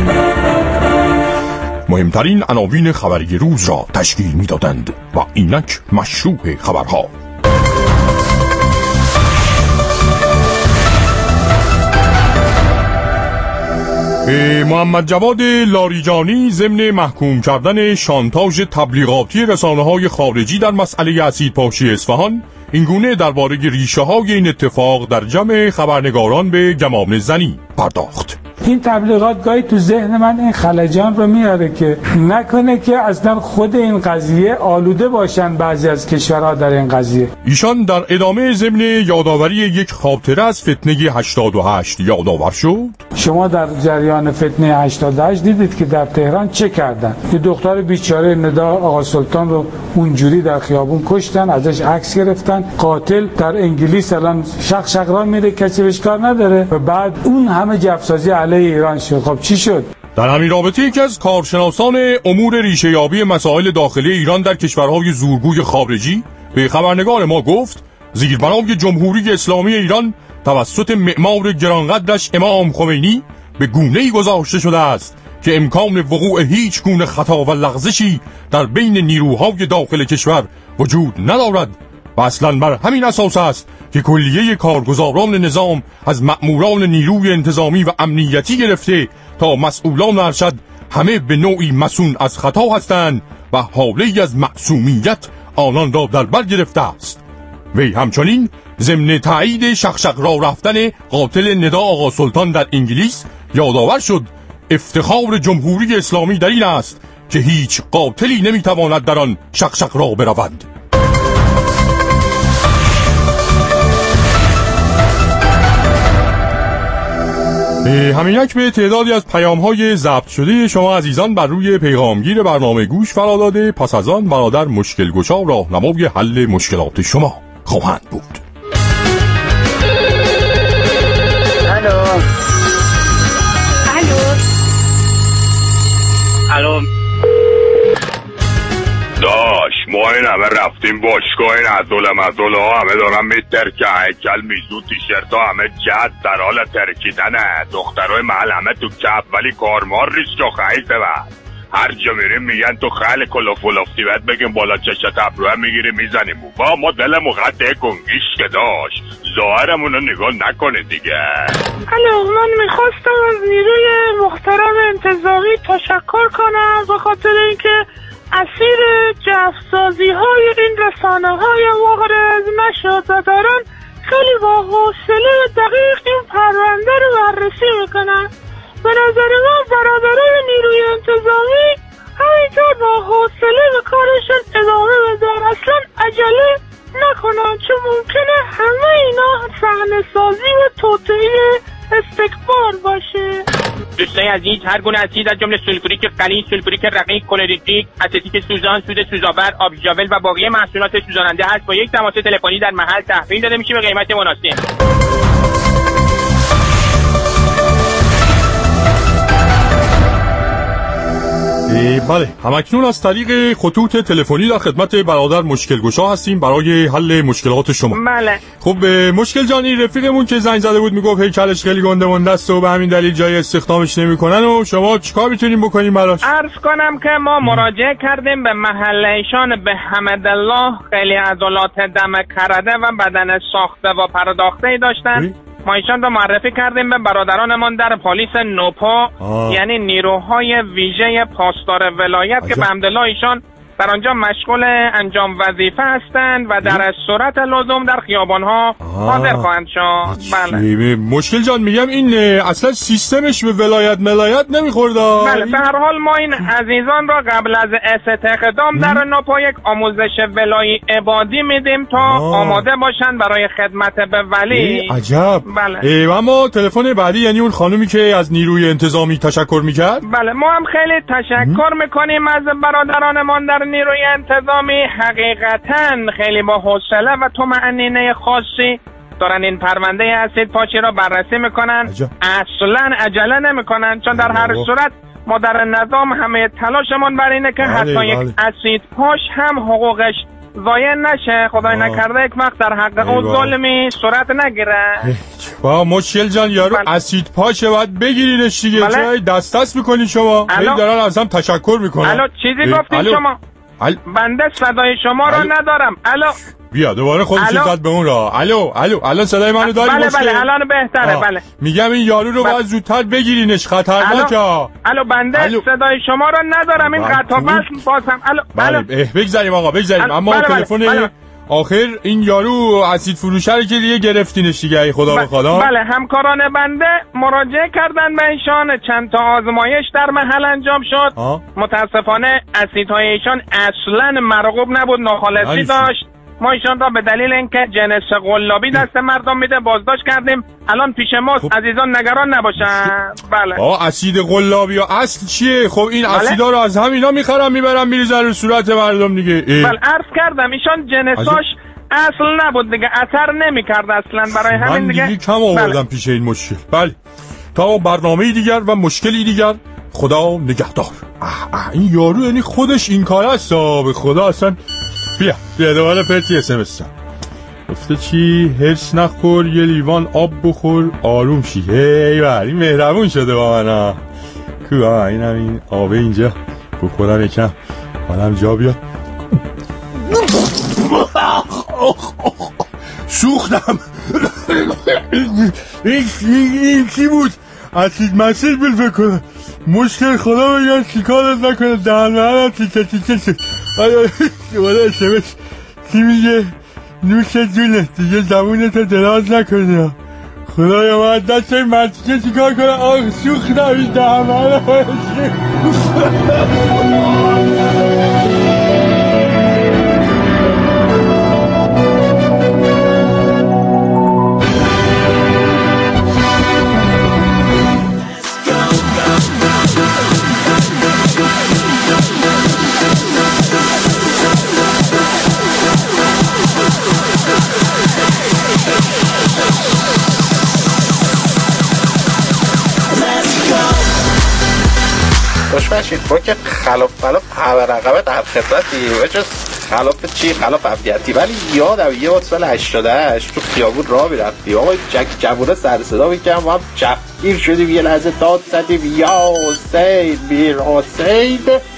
S17: مهمترین عناوین خبری روز را تشکیل می‌دادند و اینک مشروع خبرها. محمد جواد لاریجانی ضمن محکوم کردن شانتاژ تبلیغاتی رسانه‌های خارجی در مسئله اسیدپاشی اصفهان اینگونه درباره ریشه‌های این اتفاق در جمع خبرنگاران به گمان زنی پرداخت.
S18: این تبلیغات گاهی تو ذهن من این خلجان رو میاره که نکنه که اصلا خود این قضیه آلوده باشن بعضی از کشورها در این قضیه.
S17: ایشان در ادامه ضمن یادآوری یک خاطره از فتنه هشتاد و هشت یادآور شد.
S18: شما در جریان فتنه هشتاد و هشت دیدید که در تهران چه کردن؟ یه دختر بیچاره ندا آقا سلطان رو اونجوری در خیابون کشتن، ازش عکس گرفتن. قاتل در انگلیس الان شق شق را میره، کسی بهش کار نداره و بعد اون همه جفسازی علیه ایران شد. خب چی شد؟
S17: در همین رابطه یکی از کارشناسان امور ریشه‌یابی مسائل داخلی ایران در کشورهای زورگوی خارجی به خبرنگار ما گفت زیربنای جمهوری اسلامی ایران توسط معمار گرانقدرش امام خمینی به گونه‌ای گذاشته شده است که امکان وقوع هیچ گونه خطا و لغزشی در بین نیروهای داخل کشور وجود ندارد و اصلاً بر همین اساس است که کلیه کارگزاران نظام از مأموران نیروی انتظامی و امنیتی گرفته تا مسئولان ارشد همه به نوعی مسئول از خطا هستند و حاله‌ای از معصومیت آنان را در بر گرفته است. وی همچنین ضمن تایید شخشق را رفتن قاتل ندا آقا سلطان در انگلیس یادآور شد افتخار جمهوری اسلامی در این است که هیچ قاتلی نمیتواند در آن شخشق را برود. همینک به تعدادی از پیام‌های ضبط شده شما عزیزان بر روی پیغامگیر برنامه گوش فرا داده. پس از آن برادر مشکل گشا راهنمای حل مشکلات شما خواهند بود.
S11: الو الو
S8: الو داش ما این همه رفتیم باشگاه این عضل مزل ها همه دارن میترکه هیکل میزو تیشرت ها همه جد در حال ترکیدنه. دخترهای محل همه تو کپ ولی کارمار ریست و خیزه بد. هر جا میریم میگن تو خیلی کلوف ولفتی باید بگیم بالا چشت ابروه میگیری میزنیم با ما دلمو قطعه گنگیش که داشت ظاهرمونو نگاه نکنه دیگه.
S11: الو من میخواستم از نیروی محترم انتظامی تشکر کنم به خاطر اینکه اسیر جفسازی های این رسانه های واقعیت نشد و دارن خیلی با حوصله و دقیق این پرونده رو بررسی میکنن. به نظر من برادرای نیروی انتظامی همینطور با حوصله به کارشون ادامه بدن، اصلا عجله نکنن چون ممکنه همه اینا صحنه سازی و توطئه استکبار باشه.
S19: دوستای عزیز هر گونه اسید از جمله سولفوریک غلیظ، سولفوریک رقیق، کلوریدریک، اسیتیک سوزان، سود سوزآور، آب ژاول و باقی محصولات سوزاننده هست با یک تماس تلفنی در محل تحویل داده میشه به قیمت مناسب.
S17: بله همکنون از طریق خطوط تلفنی در خدمت برادر مشکل گشا هستیم برای حل مشکلات شما.
S19: بله
S17: خب مشکل جان این رفیقمون که زنگ زده بود میگفت هیکلش خیلی گنده مونده است و به همین دلیل جای استخدامش نمیکنن و شما چیکار میتونیم بکنیم براش؟
S19: عرض کنم که ما مراجعه کردیم به محل ایشان به حمدالله، خیلی عضلات دم کرده و بدن ساخته و پرداخته داشتن. ما ایشان رو معرفی کردیم به برادرانمان در پلیس نوپا، یعنی نیروهای ویژه پاسدار ولایت که به حمدالله ایشان در آنجا مشغول انجام وظیفه هستند و در صورت لزوم در خیابانها حاضر خواهند شد.
S17: بله مشکل جان میگم این اصلا سیستمش به ولایت ملایت نمیخورد.
S19: بله به هر حال ما این عزیزان را قبل از استخدام در نوپا یک آموزش ولایی عبادی میدیم تا آه. آماده باشند برای خدمت به ولی.
S17: عجب.
S19: بله
S17: اما تلفن بعدی یعنی اون خانومی که از نیروی انتظامی تشکر میکرد؟
S19: بله ما هم خیلی تشکر میکنیم از برادرانمان در نیروی انتظامی، حقیقتاً خیلی با حوصله و طمأنینه خاصی دارن این پرونده اسید پاشی را بررسی میکنن. اصلاً عجله نمیکنن چون در هر صورت ما در نظام همه تلاشمون بر اینه که حتی یک اسید پاش هم حقوقش ضایع نشه، خدای نکرده یک وقت در حق اون ظلمی صورت نگیره.
S17: با مشکل جان یارو بله. اسید پاشه باید بگیرینش دیگه. بله. چرا دست دست میکنی شما؟ خیلی دارن از هم تشکر میکنن.
S19: الو چیزی گفتین شما؟ ال... بنده صدای شما رو الو. ندارم. الو
S17: بیا دوباره خودش زد به اون را. الو الو الان صدای منو داری؟
S19: بله
S17: مشکل؟
S19: بله الان بهتره. بله
S17: میگم این یارو رو باید زودتر بگیرینش، خطرناکه.
S19: الو. الو بنده الو. صدای شما رو ندارم، این قطع بس بازم. الو
S17: بله بگذاریم آقا بگذاریم. اما
S19: بله
S17: تلفن
S19: بله. بله.
S17: آخر این یارو اسید فروشه رو که دیگه گرفتینش دیگه ای خدا
S19: ب...
S17: بخدا.
S19: بله همکاران بنده مراجعه کردن به ایشان، چند تا آزمایش در محل انجام شد. آه. متاسفانه اسیدهای ایشان اصلا مرغوب نبود، ناخالصی داشت. ما ایشان را به دلیل اینکه جنس قلابی دست مردم میده بازداشت کردیم. الان پیش ماست. خب. عزیزان نگران نباشن. بله
S17: آه اسید قلابی یا اصل چیه؟ خب این بله. اسیدا رو از همینا میخرن میبرن میریزن رو صورت مردم دیگه.
S19: بله عرض کردم ایشان جنساش اصل نبود دیگه، اثر نمیکرد اصلا، برای همین دیگه
S17: من دیگه کم آوردم بله. پیش این مشکل. بله تا برنامه دیگر و مشکلی دیگر خدا نگهدار. اه اه این یارو یعنی خودش این کار است. به خدا اصلا. بیا بیا دوباره پرتی اس ام اس گفته چی؟ هرس نخور، یه لیوان آب بخور، آروم شی. هی بری مهربون شده با من ها. کو ها اینم این آبه اینجا بخورم یکم حالم جا بیاد. سوختم. این چی بود؟ اسید مسید بود بکنم. مشکل خدا بگن چیکارت نکنه. دهن مهنم تیکه تیکه شد. دوباره اسمش چی میگه؟ نوش جونه دیگه زبونتو دراز نکنه. خدایا من دست این مرتیکه چیکار کنم؟ آخ سوختم این دهن مهنم.
S20: خوشمشید با که خلاف خلاف همه رقمه در خدمتی وجه خلاف چی؟ خلاف عبدیتی. ولی یادم یه وقت سال هشتاد و هشت تو خیابون راه میرفتی آقای جک جوونه سر صدا میکنم و هم جفگیر شدیم یه لحظه داد زدیم یا حسین میر حسین.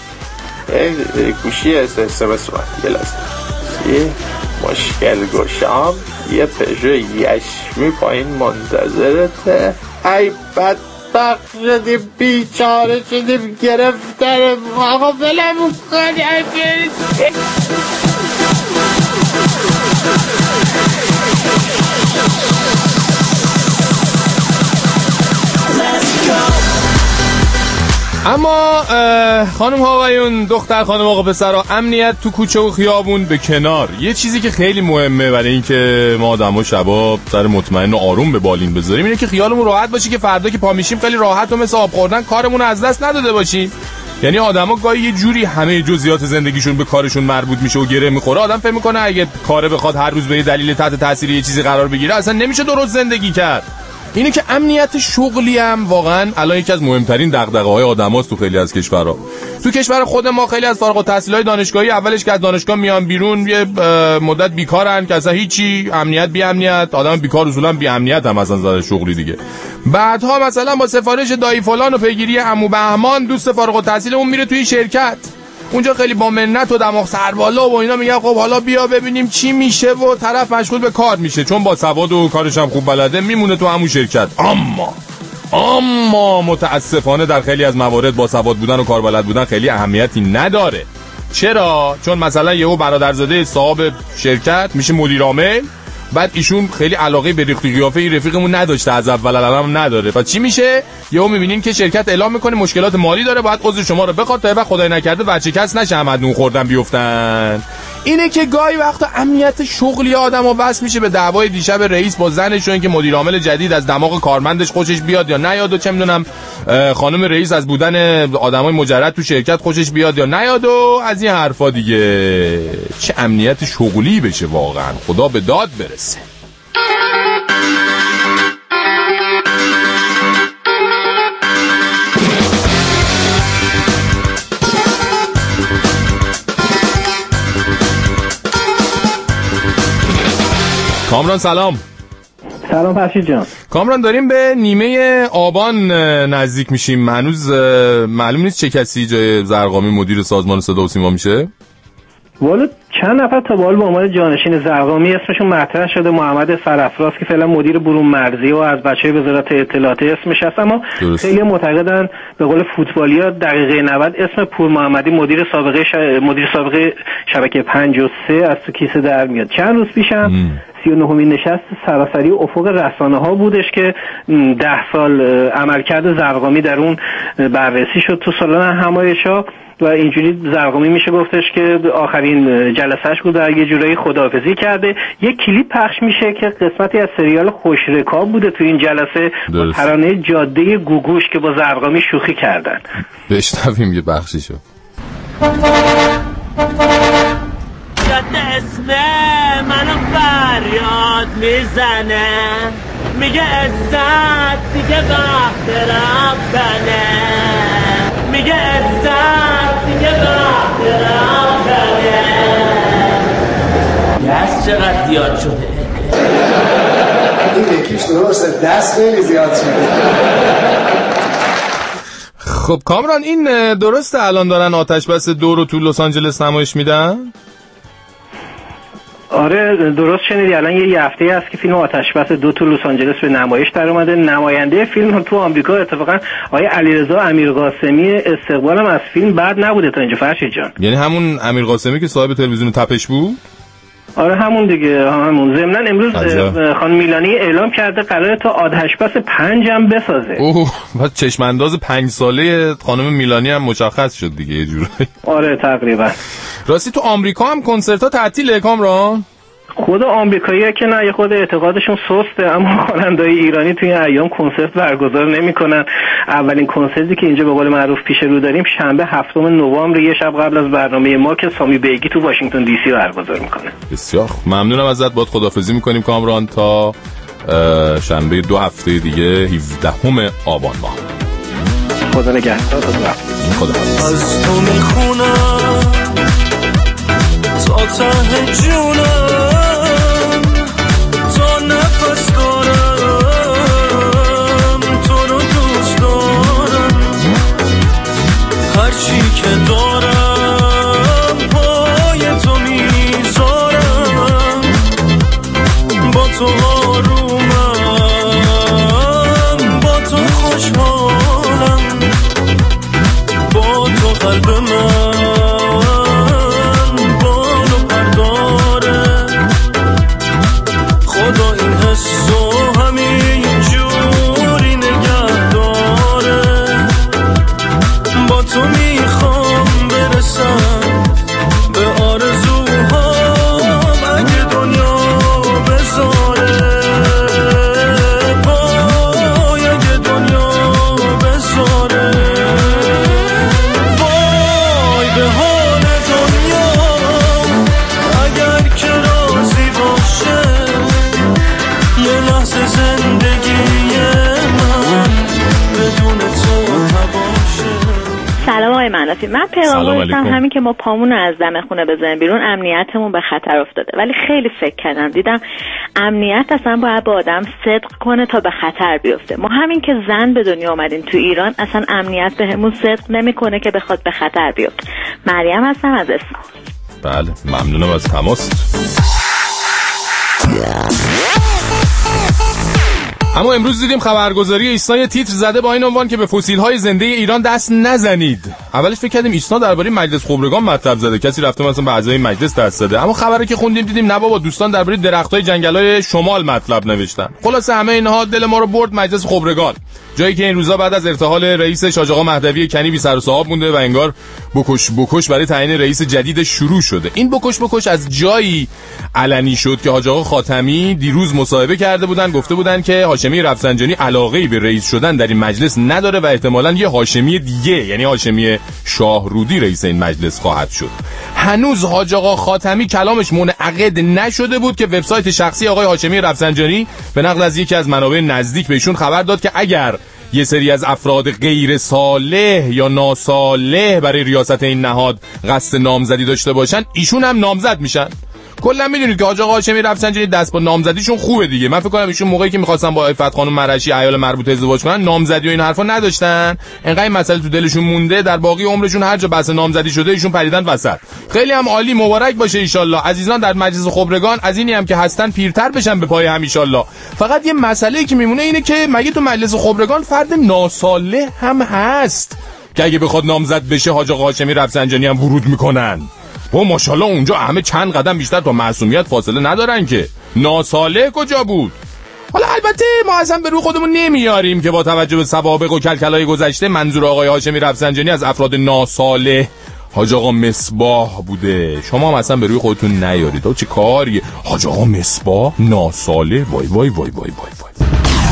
S20: گوشی اس اس ام اس یه لحظه یه مشکل گوشام یه پژو یشمی پایین منتظرته. ای بد بخ شدیم بیچاره شدیم گرفتر آقا بلمون کنی.
S3: اما خانم ها آقایون، دختر خانم آقا پسرها، امنیت تو کوچه و خیابون به کنار، یه چیزی که خیلی مهمه برای اینکه ما آدم‌ها شباب سر مطمئن و آروم به بالین بذاریم اینه که خیالمون راحت باشه که فردا که پا میشیم خیلی راحت و مثل آب خوردن کارمون رو از دست نداده باشیم. یعنی آدما گاهی یه جوری همه جزئیات زندگیشون به کارشون مربوط میشه و گره میخوره. آدم فکر میکنه اگه کاره بخواد هر روز به دلیل تحت تاثیر یه چیزی قرار بگیره اصلا نمیشه درست زندگی کرد. اینه که امنیت شغلی هم واقعا الان یکی از مهمترین دغدغه‌های آدماست تو خیلی از کشورها. تو کشور خود ما خیلی از فارغ التحصیلای دانشگاهی اولش که از دانشگاه میان بیرون یه مدت بیکارن که اصلا هیچی، امنیت بی امنیت، آدم بیکار اصولا بی امنیت هم از نظر شغلی دیگه. بعدها مثلا با سفارش دایی فلان و پیگیری عمو بهمان دوست فارغ التحصیلمون میره توی شرکت، اونجا خیلی با منت و دماغ سربالا و اینا میگن خب حالا بیا ببینیم چی میشه و طرف مشغول به کار میشه، چون با سواد و کارش هم خوب بلده میمونه تو همون شرکت. اما اما متاسفانه در خیلی از موارد با سواد بودن و کار بلد بودن خیلی اهمیتی نداره. چرا؟ چون مثلا یهو برادرزاده صاحب شرکت میشه مدیر عامل، بعد ایشون خیلی علاقه به ریخت قیافه این رفیقمون نداشته از اول، الانم نداره. بعد چی میشه؟ یهو میبینین که شرکت اعلام میکنه مشکلات مالی داره، باید عذر شما رو بخواد تا بعد خدای نکرده بچه کس نشه احمد نون خوردن بیفتن. اینه که گاهی وقتا امنیت شغلی آدمو بس میشه به دعوای دیشب رئیس با زنش، چون که مدیر عامل جدید از دماغ کارمندش خوشش بیاد یا نیاد و چه میدونم خانم رئیس از بودن آدمای مجرد تو شرکت خوشش بیاد یا نیاد و از این حرفا دیگه. چه امنیت شغلی بشه واقعا، خدا به داد برسه. کامران سلام.
S21: سلام فرشید جان.
S3: کامران داریم به نیمه آبان نزدیک میشیم، هنوز معلوم نیست چه کسی جای زرقامی مدیر سازمان صدا و سیما میشه؟
S21: والا چند نفر تا به به عنوان جانشین زرقامی اسمشون مطرح شده. محمد سرافراز که فعلا مدیر برون مرزی و از بچهای وزارت اطلاعات اسمش هست، اما درست. خیلی معتقدن به قول فوتبالیا دقیقه نود اسم پور محمدی مدیر سابقه ش... مدیر سابقه شبکه پنج و سه از تو کیسه در میاد. چند روز پیشم سی و نهمین نشست سراسری افق رسانه ها بودش که ده سال عملکرد زرقامی در اون بررسی شد تو سالن همایش‌ها و اینجوری زرقامی میشه گفتش که آخرین جلسهش بود و یه جورایی خداحافظی کرده. یه کلیپ پخش میشه که قسمتی از سریال خوش رکاب بوده تو این جلسه با ترانه جاده گوگوش که با زرقامی شوخی کردن.
S3: بشنویم یه بخشیشو.
S22: جاده اسم منو فریاد میزنه، میگه عزت دیگه وقت رفتنه، میگه عزت میگه وقت آخره دست چقدر زیاد شده
S4: این یکیش درسته دست خیلی زیاد شده.
S3: خب کامران این درسته الان دارن آتش بس دو رو تو لس آنجلس نمایش میدن؟
S21: آره درست شنیدی، الان یه هفته است که فیلم آتش بس دو تو لس آنجلس به نمایش در اومده. نماینده فیلم تو آمریکا اتفاقا آقای علیرضا امیرقاسمی، استقبالم از فیلم بد نبوده تا اینجا فرشید جان.
S3: یعنی همون امیرقاسمی که صاحب تلویزیون تپش بود؟
S21: آره همون دیگه همون. ضمناً امروز خانم میلانی اعلام کرده قراره تا آتش بس پنج هم بسازه.
S3: اوه بعد چشم انداز پنج ساله خانم میلانی هم مشخص شد دیگه یه جورایی.
S21: آره تقریبا.
S3: راستی تو آمریکا هم کنسرت ها تعطیله کامران؟
S21: خود آمریکایی‌ها که نه، یه خود اعتقادشون سسته، اما خواننده‌های ایرانی توی این ایام کنسرت برگزار نمی‌کنن. اولین کنسرتی که اینجا به قول معروف پیش رو داریم شنبه هفتم نوامبر، یه شب قبل از برنامه ما که سامی بیگی تو واشنگتن دی سی برگزار می‌کنه.
S3: بسیار ممنونم ازت، باهات خداحافظی می‌کنیم کامران تا شنبه دو هفته دیگه هفدهم آبان ماه.
S21: خدا نگهدار.
S3: خدا
S1: از تو میخونم تا ته جونم، تا نفس دارم تو رو دوست دارم، هرچی که دارم پای تو میذارم، با تو آرومم، با تو خوشحالم، با تو قلب من
S5: من پیغام گفتم همین که ما پامون رو از دم خونه بزنیم بیرون امنیتمون به خطر افتاده، ولی خیلی فکر کردم دیدم امنیت اصلا باید با آدم صدق کنه تا به خطر بیفته. ما همین که زن به دنیا آمدیم تو ایران اصلا امنیت بهمون صدق نمیکنه که بخواد به خطر بیفته. مریم هستم از اسم.
S3: بله ممنونم از تماس. اما امروز دیدیم خبرگزاری ایسنا تیتر زده با این عنوان که به فسیل‌های زنده ایران دست نزنید. اولش فکر کردیم ایسنا درباره مجلس خبرگان مطلب زده، کسی رفته مثلا به اعضای مجلس دست زده، اما خبری که خوندیم دیدیم نه بابا دوستان درباره درخت‌های جنگل‌های شمال مطلب نوشتن. خلاصه همه اینها دل ما رو برد مجلس خبرگان، جایی که این روزا بعد از ارتحال رئیس شاج آقا مهدوی کنی بی سر و صاحب مونده و انگار بکش بکش برای تعیین رئیس جدید شروع شده. این بکش بکش از جایی علنی شد که حاج آقا خاتمی دیروز مصاحبه کرده بودن، گفته بودن که هاشمی رفسنجانی علاقه‌ای به رئیس شدن در این مجلس نداره و احتمالاً یه هاشمی دیگه یعنی هاشمی شاهرودی رئیس این مجلس خواهد شد. هنوز حاج آقا خاتمی کلامش منعقد نشده بود که وبسایت شخصی آقای هاشمی رفسنجانی به نقل از یکی از منابع نزدیک بهشون خبر داد که اگر یه سری از افراد غیر صالح یا ناصالح برای ریاست این نهاد قصد نامزدی داشته باشن ایشون هم نامزد میشن. کلا میدونید که حاج آقا هاشمی رفسنجانی دست با نامزدیشون خوبه دیگه. من فکر کنم ایشون موقعی که می‌خواستن با عفت خانم مرشی عیال مربوطه ازدواج کنن نامزدی و این حرفا نداشتن، انقدر این مسئله تو دلشون مونده در باقی عمرشون هر جا بحث نامزدی شده ایشون پریدن وسط. خیلی هم عالی، مبارک باشه ان شاءالله. عزیزان در مجلس خبرگان از اینی هم که هستن پیرتر بشن به پای هم ان شاءالله. فقط یه مسئله‌ای که میمونه اینه که مگه تو مجلس خبرگان فرد ناصالح هم هست که اگه بخواد نامزد بشه حاج آقا هاشمی رفسنجانی هم ورود میکنن؟ و ماشاءالله اونجا همه چند قدم بیشتر تا معصومیت فاصله ندارن که. ناصالح کجا بود؟ حالا البته ما اصلا به روی خودمون نمیاریم که با توجه به سوابق و کلکلای گذشته منظور آقای هاشمی رفسنجانی از افراد ناصالح حاج آقا مصباح بوده. شما هم اصلا به روی خودتون نیارید. تو چه کاریه؟ حاج آقا مصباح ناصالح؟ وای وای وای وای وای وای.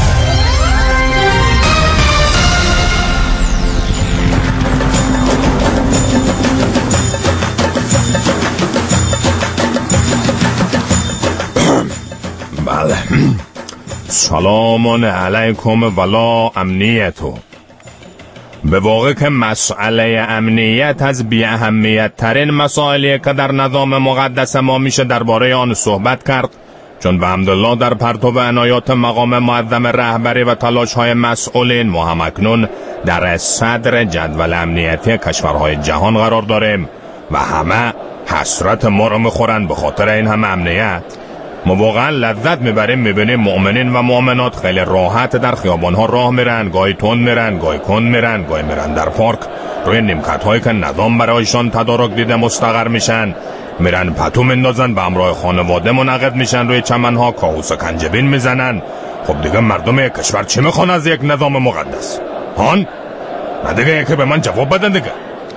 S3: بله سلام علیکم ولا امنیتو. به واقع که مسئله امنیت از بی اهمیت ترین مسائلیه که در نظام مقدس ما میشه درباره آن صحبت کرد، چون به حمدالله در پرتو عنایات مقام معظم رهبری و تلاش‌های مسئولین ما هم اکنون در صدر جدول امنیتی کشورهای جهان قرار داریم و همه حسرت ما رو میخورن به خاطر این همه امنیت. ما واقعا لذت میبریم میبینیم مؤمنین و مؤمنات خیلی راحت در خیابانها راه میرن، گاهی تند میرن، گاهی کند میرن، گاهی میرن در پارک روی نیمکت هایی که نظام برایشان تدارک دیده مستقر میشن، میرن پتو میندازن، به همراه خانواده منعقد میشن، روی چمنها کاوس و کنجبین میزنن. خب دیگه مردم یک کشور چی میخوان از یک نظام مقدس؟ هان؟ نه دیگه یکی به من جواب بدن دیگه.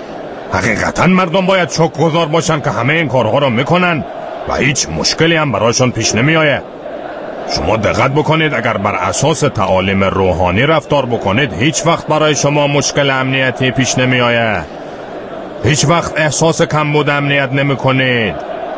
S3: حقیقتا مردم باید شکرگزار باشن که همه این کارها رو میکنن و هیچ مشکلی هم برایشان پیش نمیآید. شما دقت بکنید، اگر بر اساس تعالیم روحانی رفتار بکنید هیچ وقت برای شما مشکل امنیتی پیش نمیآید. هیچ وقت احساس کمبود امنیت نمی کنید.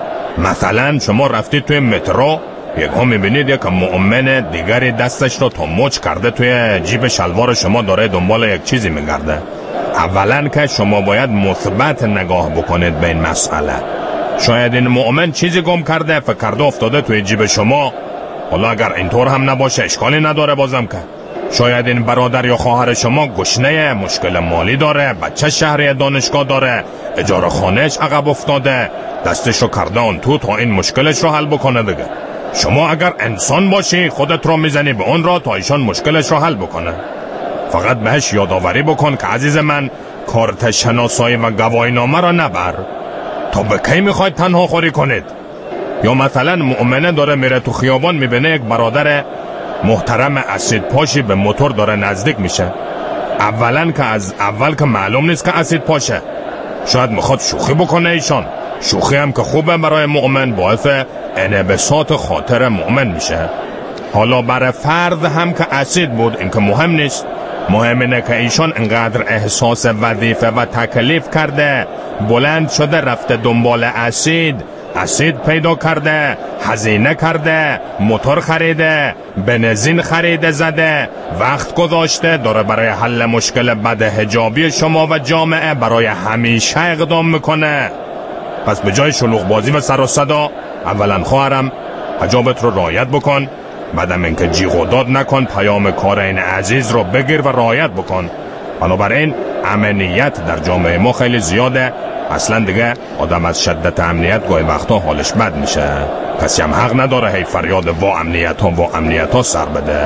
S3: مثلا شما رفتید توی مترو، یک ها میبینید یک مؤمن دیگری دستش رو تا مچ کرده توی جیب شلوار شما داره دنبال یک چیزی میگرده. اولا که شما باید مثبت نگاه بکنید به این مسئله. شاید این مؤمن چیزی گم کرده، فکر کرده افتاده توی جیب شما. حالا اگر اینطور هم نباشه اشکالی نداره بازم که. شاید این برادر یا خواهر شما گشنه، مشکل مالی داره، بچه شهری دانشگاه داره، اجاره خانهش عقب افتاده، دستش رو کرده اون تو تا این مشکلش رو حل بکنه دیگه. شما اگر انسان باشی خودت رو میزنی به اون را تا ایشان مشکلش رو حل بکنه. فقط بهش یادآوری بکن که عزیز من کارت شناسایی و گواهینامه را نبر. تا به کی میخواید تنها خوری کنید؟ یا مثلا مؤمنه داره میره تو خیابان، میبینه یک برادر محترم اسید پاشی به موتور داره نزدیک میشه. اولا که از اول که معلوم نیست که اسید پاشه، شاید میخواد شوخی بکنه ایشان. شوخی هم که خوبه برای مؤمن، باعث انبساط خاطر مؤمن میشه. حالا برای فرد هم که اسید بود این که مهم نیست. مهم اینه که ایشان انقدر احساس وظیفه و تکلیف کرده، بلند شده رفته دنبال اسید، اسید پیدا کرده، هزینه کرده، موتور خریده، بنزین خریده زده، وقت گذاشته، داره برای حل مشکل بد حجابی شما و جامعه برای همیشه اقدام میکنه. پس به جای شلوغ بازی و سر و صدا، اولا خواهرم حجابت رو رعایت بکن، بعدم اینکه جیغ و داد نکن، پیام کار این عزیز رو بگیر و رعایت بکن. بنابراین امنیت در جامعه ما خیلی زیاده. اصلا دیگه آدم از شدت امنیت گاهی وقتا حالش بد میشه. کسی هم حق نداره هی فریاد وا امنیت ها وا امنیت ها سر بده.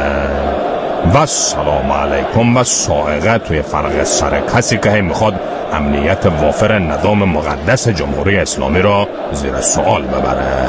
S3: و سلام علیکم و سائقه توی فرق سر کسی که هی میخواد امنیت وافر نظام مقدس جمهوری اسلامی را زیر سوال ببره.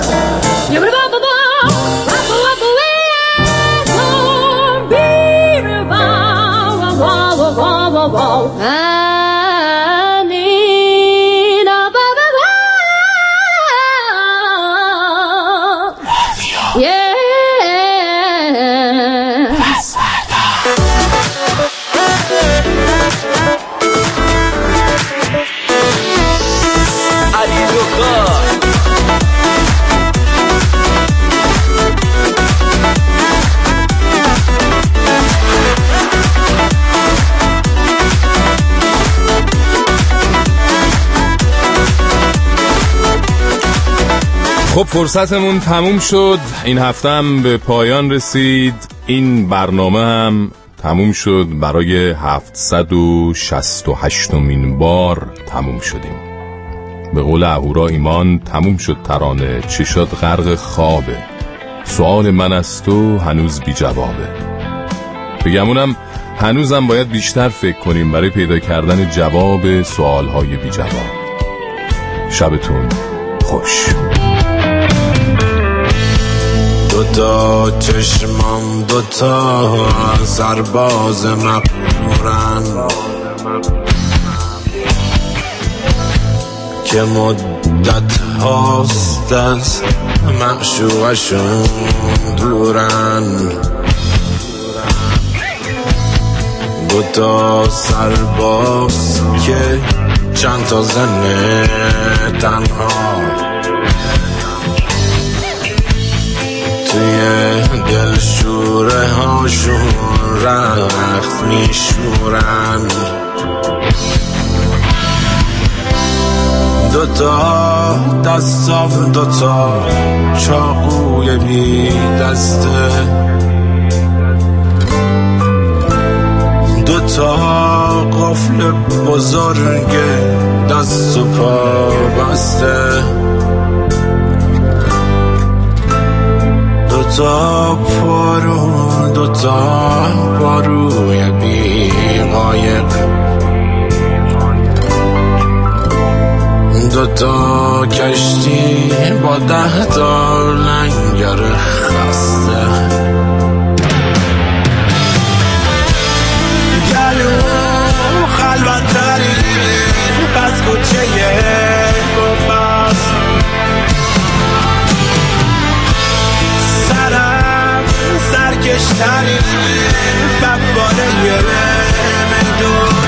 S3: خب فرصتمون تموم شد، این هفته هم به پایان رسید. این برنامه هم تموم شد، برای هفتصد و شصت و هشتمین بار تموم شدیم. به قول اهورا ایمان تموم شد ترانه، چی شد غرق خوابه، سوال من از تو هنوز بی جوابه. بگمونم هنوزم باید بیشتر فکر کنیم برای پیدا کردن جواب سوالهای بی جواب. شبتون خوش.
S6: دوتا چشمام دوتا سرباز مقبورن که مدت هاست از معشوقشون دورن. دوتا سرباز که چند تا زن توی دل شوره هاشون رخت میشورن دوتا دستام دوتا چاقوی بی دسته دوتا قفل بزرگ دست و پا بسته دوتا پارو دوتا پاروی بی قایق دوتا کشتی با ده تا لنگر خسته گلوم خلوت‌تری پس کوچه گفت سرم سرکشتری بباره میدون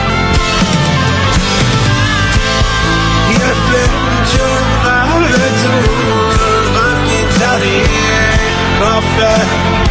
S6: یه فنجون قهوه تو غمگین ترین کافه